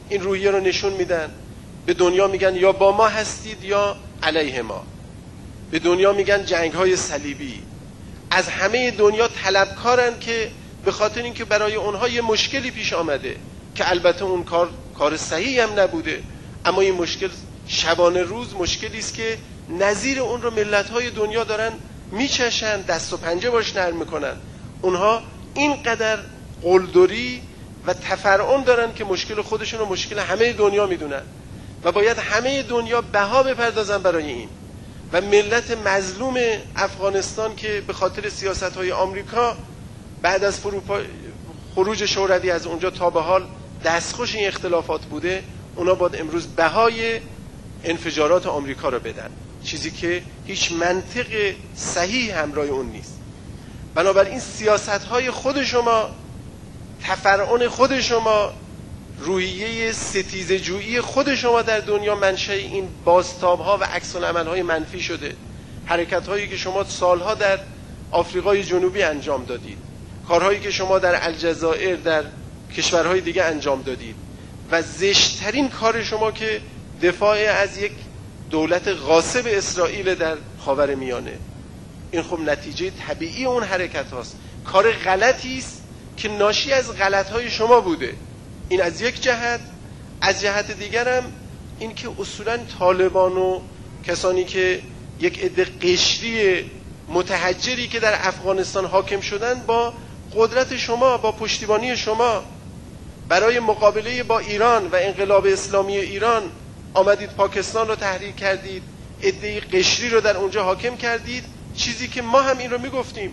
این روحیه رو نشون میدن. به دنیا میگن یا با ما هستید یا علیه ما. به دنیا میگن جنگ‌های صلیبی. از همه دنیا طلبکارن که به خاطر اینکه برای اونها یه مشکلی پیش آمده که البته اون کار صحیحی هم نبوده، اما این مشکل شبانه روز مشکلی است که نظیر اون رو ملت‌های دنیا دارن میچشن، دست و پنجه باش نرم میکنن. اونها اینقدر قلدری و تفرعن دارن که مشکل خودشون رو مشکل همه دنیا میدونن و باید همه دنیا بها بپردازن برای این. و ملت مظلوم افغانستان که به خاطر سیاست‌های آمریکا بعد از خروج شوروی از اونجا تا به حال دستخوش این اختلافات بوده، اونا باید امروز بهای انفجارات آمریکا رو بدن، چیزی که هیچ منطق صحیح همراه اون نیست. بنابراین سیاست‌های خود شما، تفرعن خود شما، روحیه ستیزجویی خود شما در دنیا منشأ این بازتاب‌ها و عکس‌العمل‌های منفی شده. حرکت‌هایی که شما سالها در آفریقای جنوبی انجام دادید، کارهایی که شما در الجزایر، در کشورهای دیگه انجام دادید و زشت‌ترین کار شما که دفاع از یک دولت غاصب اسرائیل در خاورمیانه. این خب نتیجه طبیعی اون حرکت هاست. کار غلطی است که ناشی از غلط‌های شما بوده. این از یک جهت. از جهت دیگر هم این که اصولاً طالبان و کسانی که یک عده قشری متحجری که در افغانستان حاکم شدن، با قدرت شما، با پشتیبانی شما برای مقابله با ایران و انقلاب اسلامی ایران آمدید پاکستان رو تحریک کردید، عده قشری رو در اونجا حاکم کردید، چیزی که ما هم این رو میگفتیم.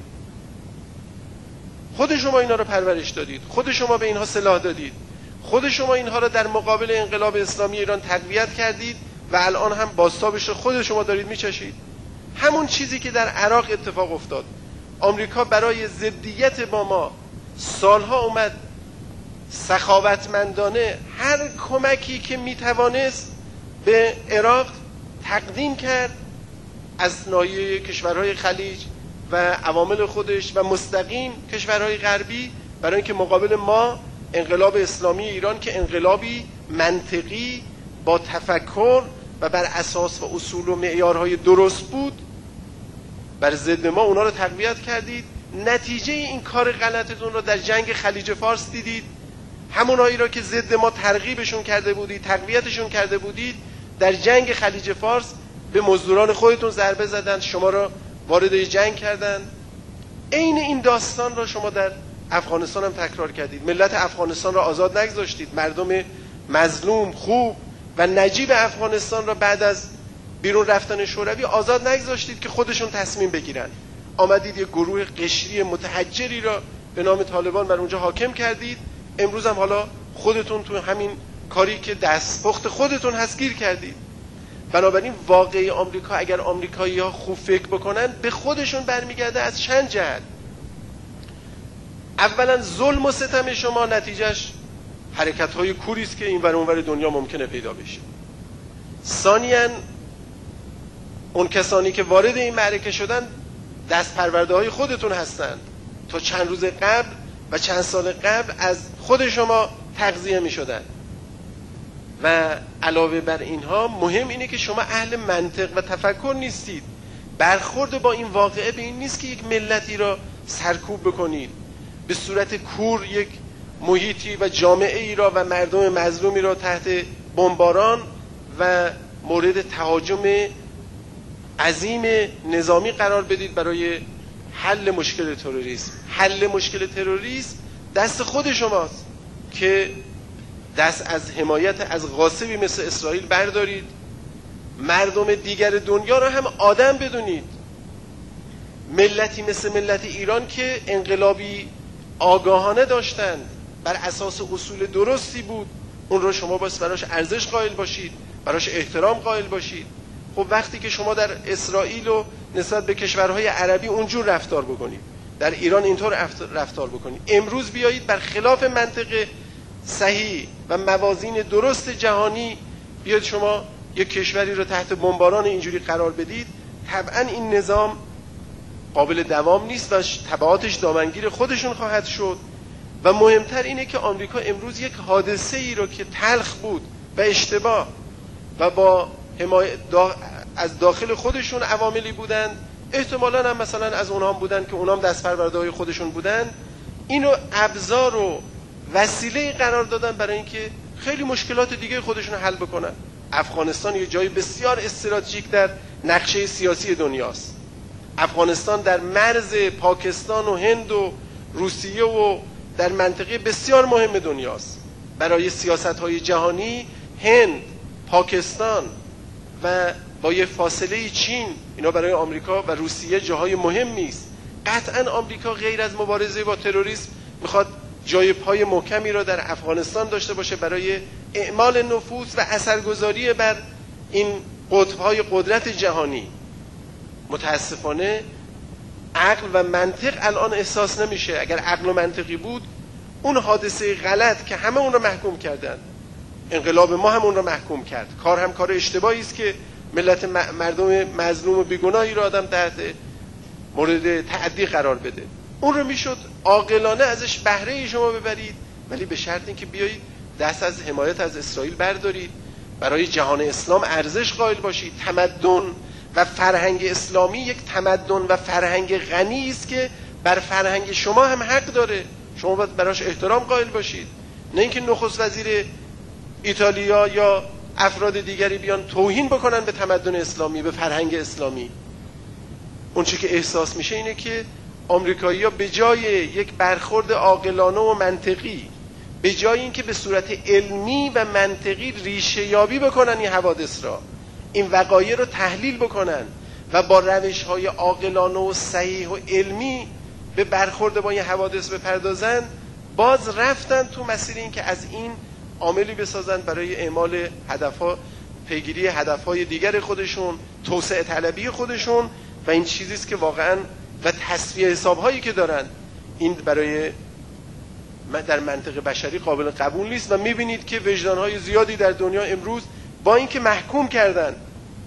خود شما اینا رو پرورش دادید، خود شما به اینها سلاح دادید، خود شما اینها رو در مقابل انقلاب اسلامی ایران تقویت کردید و الان هم بازتابش رو خود شما دارید میچشید. همون چیزی که در عراق اتفاق افتاد. آمریکا برای ضدیت با ما سالها اومد سخاوتمندانه هر کمکی که میتوانست به عراق تقدیم کرد از ناحیه کشورهای خلیج و عوامل خودش و مستقیم کشورهای غربی، برای اینکه مقابل ما انقلاب اسلامی ایران که انقلابی منطقی با تفکر و بر اساس و اصول و معیارهای درست بود، بر ضد ما اونا رو تقویت کردید. نتیجه این کار غلطتون رو در جنگ خلیج فارس دیدید. همونایی را که ضد ما ترغیبشون کرده بودید، تقویتشون کرده بودید، در جنگ خلیج فارس به مزدوران خودتون ضربه زدند، شما را وارد جنگ کردند. عین این داستان را شما در افغانستان هم تکرار کردید. ملت افغانستان را آزاد نگذاشتید. مردم مظلوم، خوب و نجیب افغانستان را بعد از بیرون رفتن شوروی آزاد نگذاشتید که خودشون تصمیم بگیرن. آمدید یک گروه قشری متحجری را به نام طالبان بر اونجا حاکم کردید. امروز هم حالا خودتون تو همین کاری که دستپخت خودتون هست گیر کردید. بنابراین واقعی آمریکا، اگر آمریکایی‌ها خوب فکر بکنن، به خودشون برمیگرده از چند جهت. اولا ظلم و ستم شما نتیجهش حرکت‌های کوری است که این ور اون ور دنیا ممکنه پیدا بشه. ثانیاً اون کسانی که وارد این معرکه شدن دست پرورده‌های خودتون هستند. تا چند روز قبل و چند سال قبل از خود شما تغذیه می‌شدن. و علاوه بر اینها مهم اینه که شما اهل منطق و تفکر نیستید. برخورد با این واقعه به این نیست که یک ملتی را سرکوب بکنید، به صورت کور یک محیطی و جامعه ای را و مردم مظلومی را تحت بمباران و مورد تهاجم عظیم نظامی قرار بدید برای حل مشکل تروریسم. حل مشکل تروریسم دست خود شماست که دست از حمایت از غاصبی مثل اسرائیل بردارید. مردم دیگر دنیا را هم آدم بدونید. ملتی مثل ملت ایران که انقلابی آگاهانه داشتند، بر اساس اصول درستی بود، اون رو شما باید براش ارزش قائل باشید، براش احترام قائل باشید. خب وقتی که شما در اسرائیل و نسبت به کشورهای عربی اونجور رفتار بکنید، در ایران اینطور رفتار بکنید، امروز بیایید بر خلاف منطق صحیح و موازین درست جهانی بیاد شما یک کشوری رو تحت بمباران اینجوری قرار بدید، طبعا این نظام قابل دوام نیست و تبعاتش دامنگیر خودشون خواهد شد و مهمتر اینه که آمریکا امروز یک حادثه ای رو که تلخ بود و اشتباه و با حمایت از داخل خودشون عواملی بودن، احتمالاً هم مثلا از اونها بودن که اونها هم دست پرورده‌های خودشون بودن، اینو ابزار و وسیله قرار دادن برای اینکه خیلی مشکلات دیگه خودشون رو حل بکنن. افغانستان یه جای بسیار استراتژیک در نقشه سیاسی دنیاست. افغانستان در مرز پاکستان و هند و روسیه و در منطقه بسیار مهم دنیاست. برای سیاست‌های جهانی هند، پاکستان و با یه فاصله چین، اینا برای آمریکا و روسیه جاهای مهمی است. قطعاً آمریکا غیر از مبارزه با تروریسم میخواد جای پای محکمی را در افغانستان داشته باشه برای اعمال نفوذ و اثرگذاری بر این قطب‌های قدرت جهانی. متاسفانه عقل و منطق الان احساس نمیشه. اگر عقل و منطقی بود، اون حادثه غلط که همه اون رو محکوم کردن، انقلاب ما هم اون رو محکوم کرد، کار هم کار اشتباهی است که ملت مردم مظلوم و بیگناهی رو آدم تحت مورد تعدی قرار بده. اون رو میشد عاقلانه ازش بهره شما ببرید، ولی به شرط اینکه بیایید دست از حمایت از اسرائیل بردارید، برای جهان اسلام ارزش قائل باشید. تمدن و فرهنگ اسلامی یک تمدن و فرهنگ غنی است که بر فرهنگ شما هم حق داره، شما باید براش احترام قائل باشید. نه اینکه نخست وزیر ایتالیا یا افراد دیگری بیان توهین بکنن به تمدن اسلامی، به فرهنگ اسلامی. اون چی که احساس میشه اینه که آمریکایی‌ها به جای یک برخورد عاقلانه و منطقی، به جای اینکه به صورت علمی و منطقی ریشه یابی بکنن این حوادث را، این وقایع رو تحلیل بکنن و با روش‌های عاقلانه و صحیح و علمی به برخورد با این حوادث بپردازن، باز رفتن تو مسیر این که از این عاملی بسازن برای اعمال هدفها، پیگیری هدفهای دیگر خودشون، توسعه طلبی خودشون. و این چیزی است که واقعا و تصفیه حساب‌هایی که دارن، این برای در منطق بشری قابل قبول نیست. و می‌بینید که وجدان‌های زیادی در دنیا امروز با اینکه محکوم کردن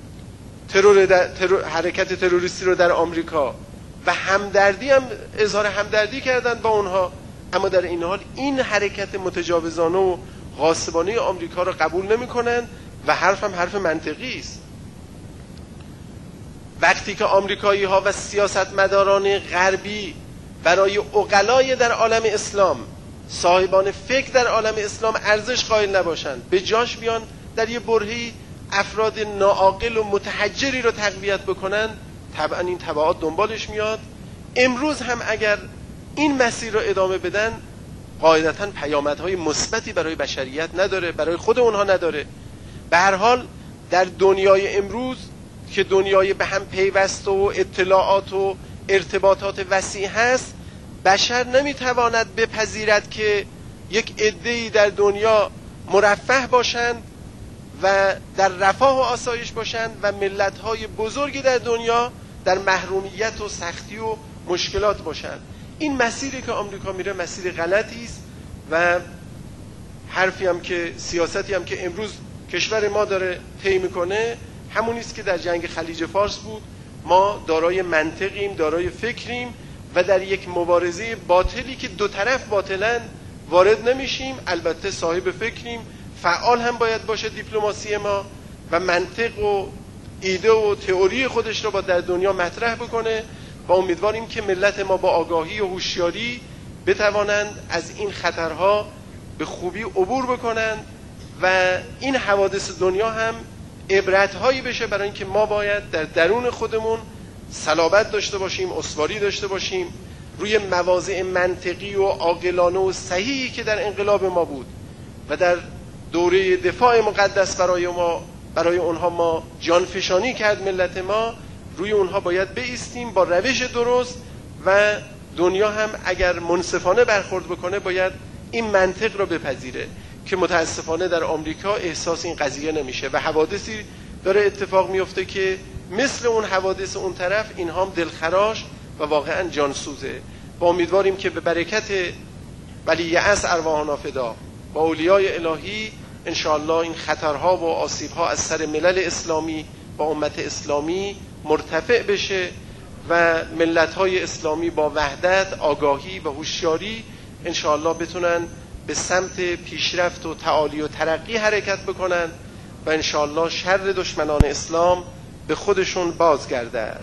حرکت تروریستی رو در آمریکا و همدردی هم اظهار همدردی کردن با اونها، اما در این حال این حرکت متجاوزانه و غاصبانه آمریکا رو قبول نمی‌کنن و حرف هم حرف منطقی است. وقتی که آمریکایی‌ها و سیاستمداران غربی برای عقلای در عالم اسلام، صاحبان فکر در عالم اسلام ارزش قائل نباشند، به جاش بیان در یه برهه‌ای افراد ناعاقل و متحجری رو تقویت بکنن، طبعا این تبعات دنبالش میاد. امروز هم اگر این مسیر رو ادامه بدن، قاعدتاً پیامدهای مثبتی برای بشریت نداره، برای خود اونها نداره. به هر حال در دنیای امروز که دنیای به هم پیوسته و اطلاعات و ارتباطات وسیع هست، بشر نمیتواند بپذیرد که یک عده‌ای در دنیا مرفه باشند و در رفاه و آسایش باشند و ملت‌های بزرگی در دنیا در محرومیت و سختی و مشکلات باشند. این مسیری که آمریکا میره مسیر غلطی است و حرفی هم که سیاستی هم که امروز کشور ما داره طی میکنه همونی است که در جنگ خلیج فارس بود. ما دارای منطقیم، دارای فکریم و در یک مبارزه باطلی که دو طرف باطلن وارد نمیشیم. البته صاحب فکریم، فعال هم باید باشه دیپلماسی ما و منطق و ایده و تئوری خودش رو با در دنیا مطرح بکنه و امیدواریم که ملت ما با آگاهی و هوشیاری بتوانند از این خطرها به خوبی عبور بکنند و این حوادث دنیا هم عبرت‌هایی بشه برای اینکه ما باید در درون خودمون صلابت داشته باشیم، استواری داشته باشیم روی مواضع منطقی و عاقلانه و صحیحی که در انقلاب ما بود و در دوره دفاع مقدس برای اونها ما جانفشانی کرد ملت ما. روی اونها باید بایستیم با روش درست و دنیا هم اگر منصفانه برخورد بکنه باید این منطق رو بپذیره که متاسفانه در آمریکا احساس این قضیه نمیشه و حوادثی داره اتفاق میفته که مثل اون حوادث اون طرف اینها هم دلخراش و واقعا جانسوزه. با امیدواریم که به برکت ولی یأس ارواحنا فدا با اولیای الهی انشاءالله این خطرها و آسیبها از سر ملل اسلامی با امت اسلامی مرتفع بشه و ملت‌های اسلامی با وحدت، آگاهی و هوشیاری انشاءالله بتونن به سمت پیشرفت و تعالی و ترقی حرکت بکنن و انشاءالله شر دشمنان اسلام به خودشون بازگردد.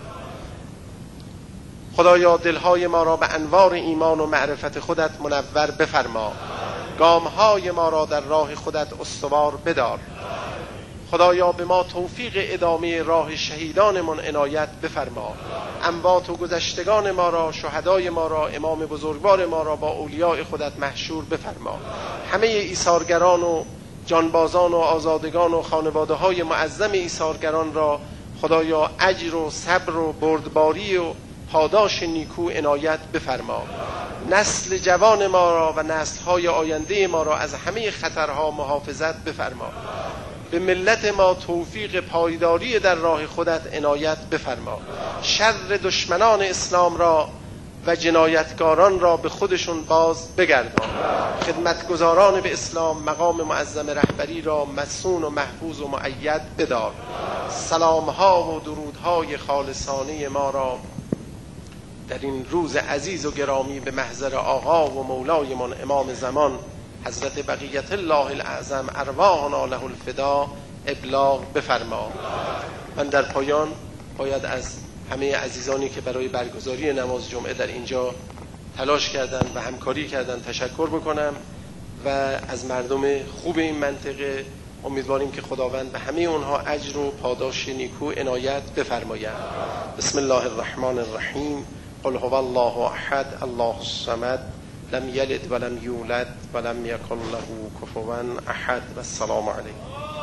خدایا دلهای ما را به انوار ایمان و معرفت خودت منور بفرما، گامهای ما را در راه خودت استوار بدار. خدایا به ما توفیق ادامه راه شهیدانمون عنایت بفرما، اموات و گذشتگان ما را، شهدای ما را، امام بزرگوار ما را با اولیاء خودت محشور بفرما. همه ایثارگران و جانبازان و آزادگان و خانواده های معظم ایثارگران را خدایا اجر و صبر و بردباری و پاداش نیکو عنایت بفرما. نسل جوان ما را و نسل‌های آینده ما را از همه خطرها محافظت بفرما. به ملت ما توفیق پایداری در راه خودت عنایت بفرما. شر دشمنان اسلام را و جنایتکاران را به خودشون باز بگردان. خدمتگزاران به اسلام مقام معظم رهبری را مصون و محفوظ و مؤید بدار. سلامها و درودهای خالصانه ما را در این روز عزیز و گرامی به محضر آقا و مولایمان امام زمان حضرت بقیت الله الاعظم ارواحنا له الفدا ابلاغ بفرما. من در پایان باید از همه عزیزانی که برای برگزاری نماز جمعه در اینجا تلاش کردند و همکاری کردند تشکر بکنم و از مردم خوب این منطقه امیدواریم که خداوند به همه اونها اجر و پاداش نیکو عنایت بفرماید. بسم الله الرحمن الرحیم. قل هو الله احد الله الصمد لم یلد ولم یولد ولم یکن له کفوا احد. و السلام علیکم.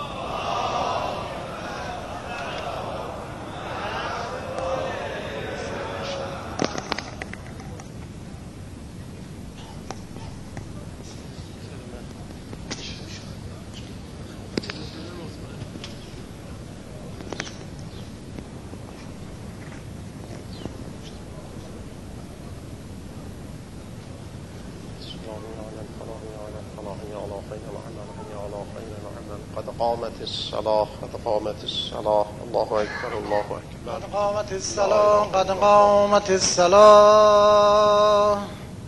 قد قامت الصلاة قد قامت الصلاة الله أكبر الله أكبر. قد قامت الصلاة قد قامت الصلاة.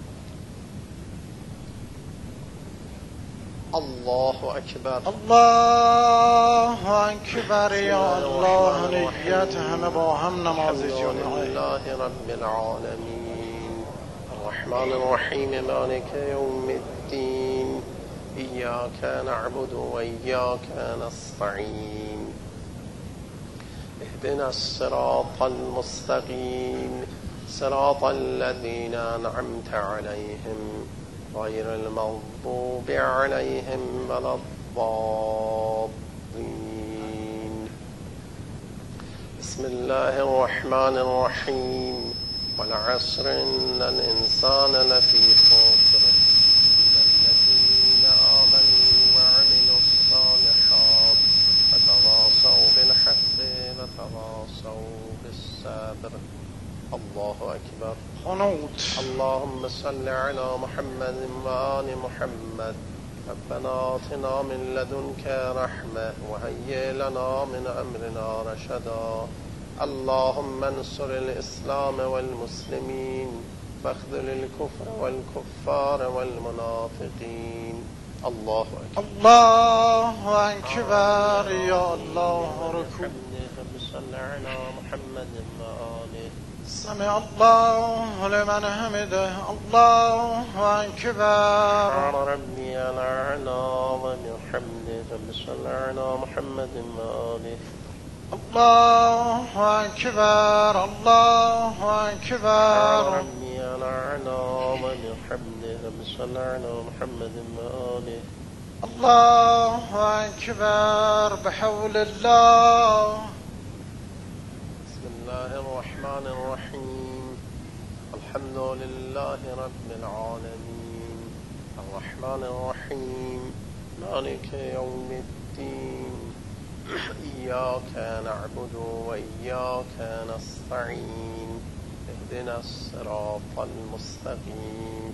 الله أكبر الله أكبر. یا الله نیت همه با هم نماز جمعه. لله رب العالمين الرحمن الرحيم مالك يوم الدين إياك نعبد وإياك نستعين اهدنا الصراط المستقيم صراط الذين أنعمت عليهم غير المغضوب عليهم ولا الضالين. بسم الله الرحمن الرحيم. والعصر إن الإنسان لفي خسر إلا الذين آمنوا وعملوا الصالحات وتواصوا بالحق وتواصوا بالصبر. الله أكبر. قنوت. اللهم صل على محمد وآل محمد. ربنا آتنا من لدنك رحمة وهيئ لنا من أمرنا رشدا. اللهم انصر الإسلام والمسلمين واخذل الكفر والكفار والمنافقين. الله أكبر. الله أكبر. يا الله ركوع. صل على محمد وآله. سمع الله لمن حمده. الله أكبر. سبحان ربي الأعلى وبحمده. صل على محمد وآله. الله أكبر. الله أكبر. ربي الأعلى وبحمده. صل على محمد وآله. الله أكبر. بحول الله. بسم الله الرحمن الرحيم. الحمد لله رب العالمين الرحمن الرحيم مالك يوم الدين إياك نعبد وإياك نستعين اهدنا الصراط المستقيم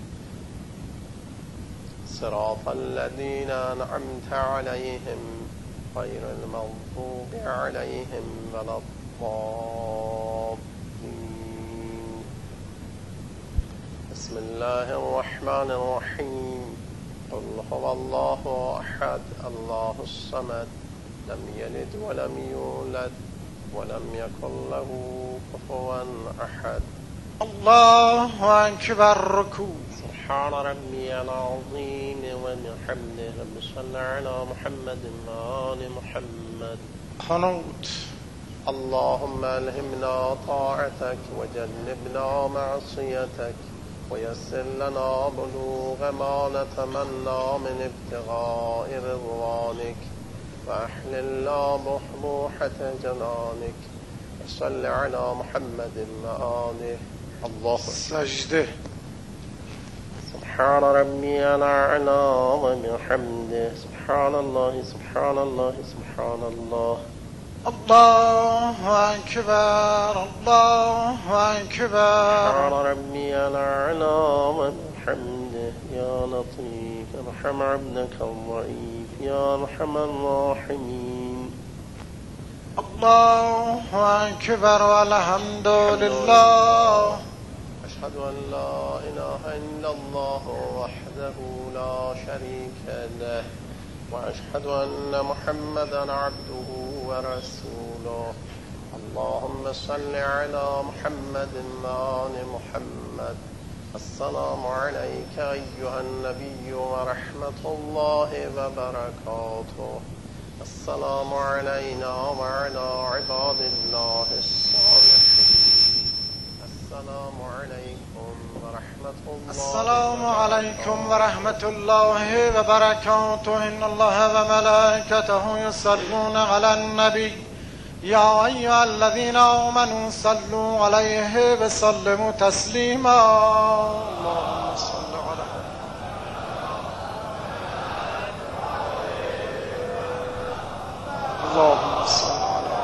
صراط الذين أنعمت عليهم غير المغضوب عليهم ولا الضالين. بسم بسم الله الرحمن الرحيم قل هو الله أحد الله الصمد لم يلد ولم يولد ولم يكن له كفوا أحد. الله أكبر. ركوع. سبحان ربي العظيم وبحمده صل على محمد وآل محمد. قنوت. اللهم ألهمنا طاعتك وجنبنا معصيتك ويسر لنا بلوغ ما نتمنى من ابتغاء رضوانك وأحللنا بحبوحة جنانك وصل على محمد وآله. الله سجده. سبحان ربي الأعلى وبحمده سبحان الله سبحان الله سبحان الله. الله أكبر. الله أكبر. سبحان ربي الأعلى وبحمده يا لطيف ارحم عبدك الضعيف يا أرحم الراحمين. الله أكبر والحمد لله. أشهد أن لا إله إلا الله وحده لا شريك له وأشهد أن محمدا عبده ورسوله. اللهم صل على محمد وآل محمد. السلام عليك أيها النبي ورحمة الله وبركاته. السلام علينا وعلى عباد الله الصالحين. السلام عليكم ورحمة الله. السلام عليكم ورحمة الله وبركاته. إن الله وملائكته يصلون على النبي يا أيها الذين آمنوا صلوا عليه وسلموا تسليما. اللهم صل على اللهم صل على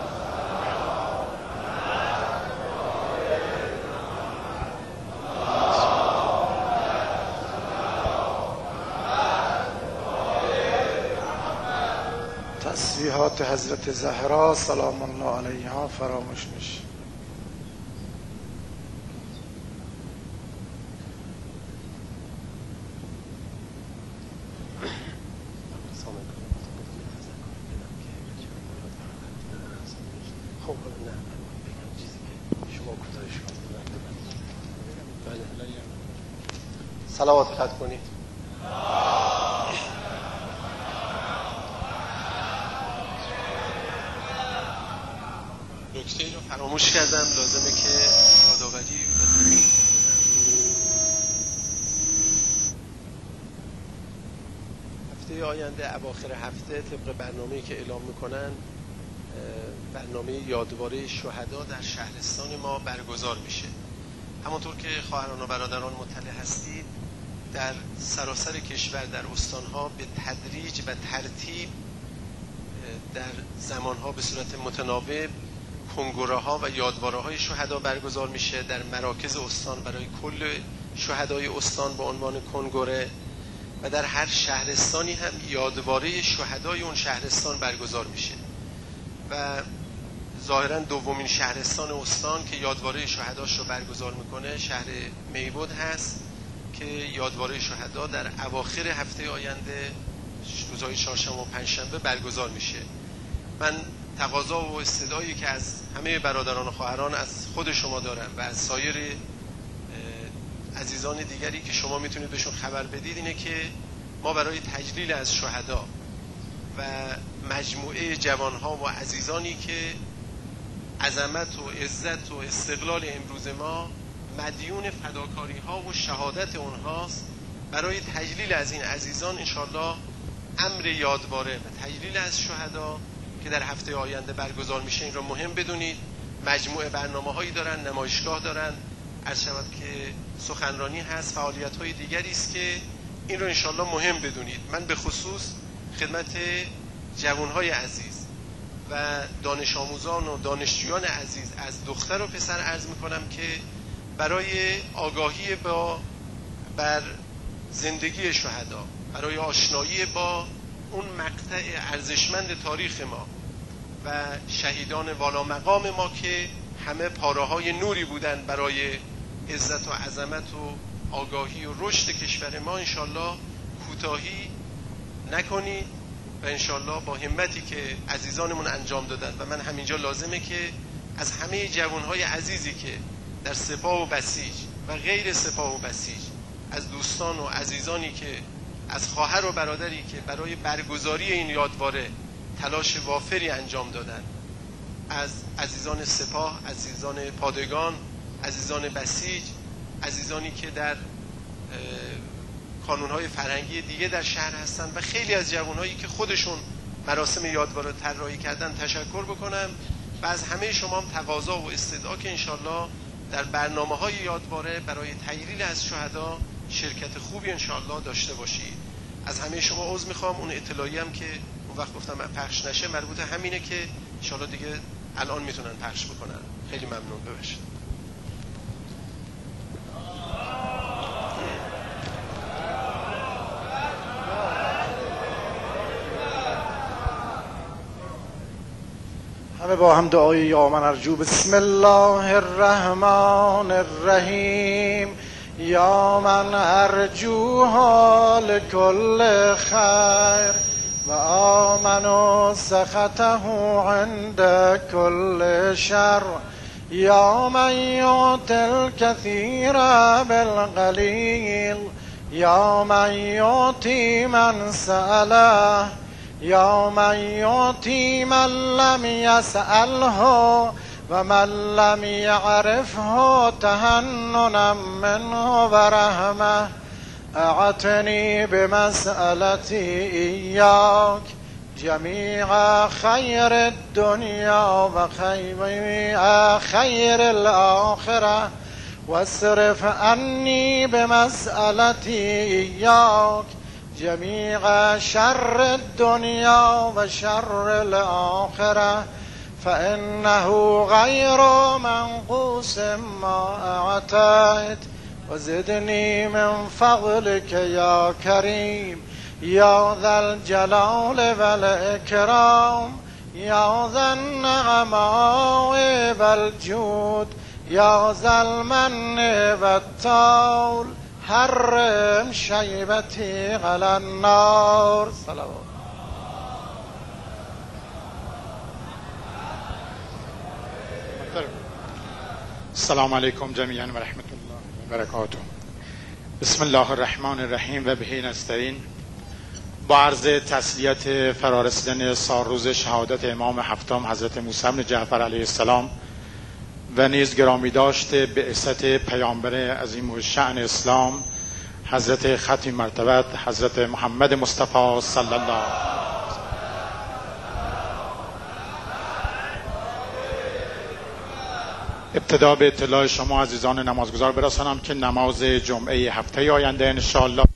تسبیحات حضرت زهرا سلام الله علیها فراموش میشه. صلوات خط کنید. نکته رو فراموش کردم، لازمه که یادآوری هفته آینده اواخر هفته طبق برنامه‌ای که اعلام میکنن برنامه یادواره شهدا در شهرستان ما برگزار میشه. همونطور که خواهران و برادران مطلع هستید در سراسر کشور در استانها به تدریج و ترتیب در زمانها به صورت متناوب کنگره‌ها و یادواره‌های شهدا برگزار میشه. در مراکز استان برای کل شهدای استان به عنوان کنگره و در هر شهرستانی هم یادواره شهدای اون شهرستان برگزار میشه و ظاهراً دومین شهرستان استان که یادواره شهداش رو برگزار میکنه شهر میبود هست که یادواره شهدا در اواخر هفته آینده روزهای چهارشنبه و پنجشنبه برگزار میشه. من تقاضا و استدعایی که از همه برادران و خواهران از خود شما دارم و از سایر عزیزان دیگری که شما میتونید بهشون خبر بدید اینه که ما برای تجلیل از شهدا و مجموعه جوانها و عزیزانی که عظمت و عزت و استقلال امروز ما مدیون فداکاری ها و شهادت اونهاست، برای تجلیل از این عزیزان انشالله امر یادواره و تجلیل از شهدا که در هفته آینده برگزار میشه این رو مهم بدونید. مجموعه برنامه هایی دارن، نمایشگاه دارن، عرض شود که سخنرانی هست، فعالیت های دیگری است که این رو انشالله مهم بدونید. من به خصوص خدمت جوانهای عزیز و دانش آموزان و دانشجویان عزیز از دختر و پسر عرض میکنم که برای آگاهی بر زندگی شهدا، برای آشنایی با اون مقطع ارزشمند تاریخ ما و شهیدان والا مقام ما که همه پاره‌های نوری بودن برای عزت و عظمت و آگاهی و رشد کشور ما انشالله کوتاهی نکنید و انشالله با همتی که عزیزانمون انجام دادن و من همینجا لازمه که از همه جوانهای عزیزی که در سپاه و بسیج و غیر سپاه و بسیج، از دوستان و عزیزانی که از خواهر و برادری که برای برگزاری این یادواره تلاش وافری انجام دادن، از عزیزان سپاه، عزیزان پادگان، عزیزان بسیج، عزیزانی که در کانونهای فرهنگی دیگه در شهر هستن و خیلی از جوانهایی که خودشون مراسم یادواره طراحی کردن تشکر بکنم و از همه شما هم تقاضا و استدعا که انشالله در برنامه‌های یادواره برای تحلیل از شهدا شرکت خوبی انشالله داشته باشید. از همه شما عذر میخوام، اون اطلاعی هم که اون وقت گفتم پخش نشه مربوط همینه که انشالله دیگه الان میتونن پخش بکنن. خیلی ممنون، ببخشید. همه با هم دعای یا من ارجو. بسم الله الرحمن الرحیم. یا من ارجوها لكل خیر و آمن سخطه عند كل شر. یا من یعطی الكثیر بالقلیل. یا من یعطی من سأله. یا من یعطی من لم یسأله و من لم یعرفه تهننا منه و رحمه. اعطنی بمسألتی ایاک جمیع خیر الدنیا و خیر الاخره واصرف عنی بمسألتی ایاک جمیع شر الدنیا و شر الاخره فإنه غیر منقوص ما اعطیت وزدنی من فضلك یا کریم یا ذا الجلال والإکرام یا ذا النعماء والجود یا ذا المن والطول حرم شیبتی علی النار. صلوات. السلام علیکم جمیعا و رحمت الله و برکاته. بسم الله الرحمن الرحیم و به نستعین. با عرض تسلیت فرارسیدن سالروز شهادت امام هفتم حضرت موسی بن جعفر علیه السلام و نیز گرامی داشته بعثت پیامبر عظیم الشأن اسلام حضرت ختم مرتبت حضرت محمد مصطفی صلی الله. ابتدا به اطلاع شما عزیزان نمازگزار برسانم که نماز جمعه هفته آینده انشاءالله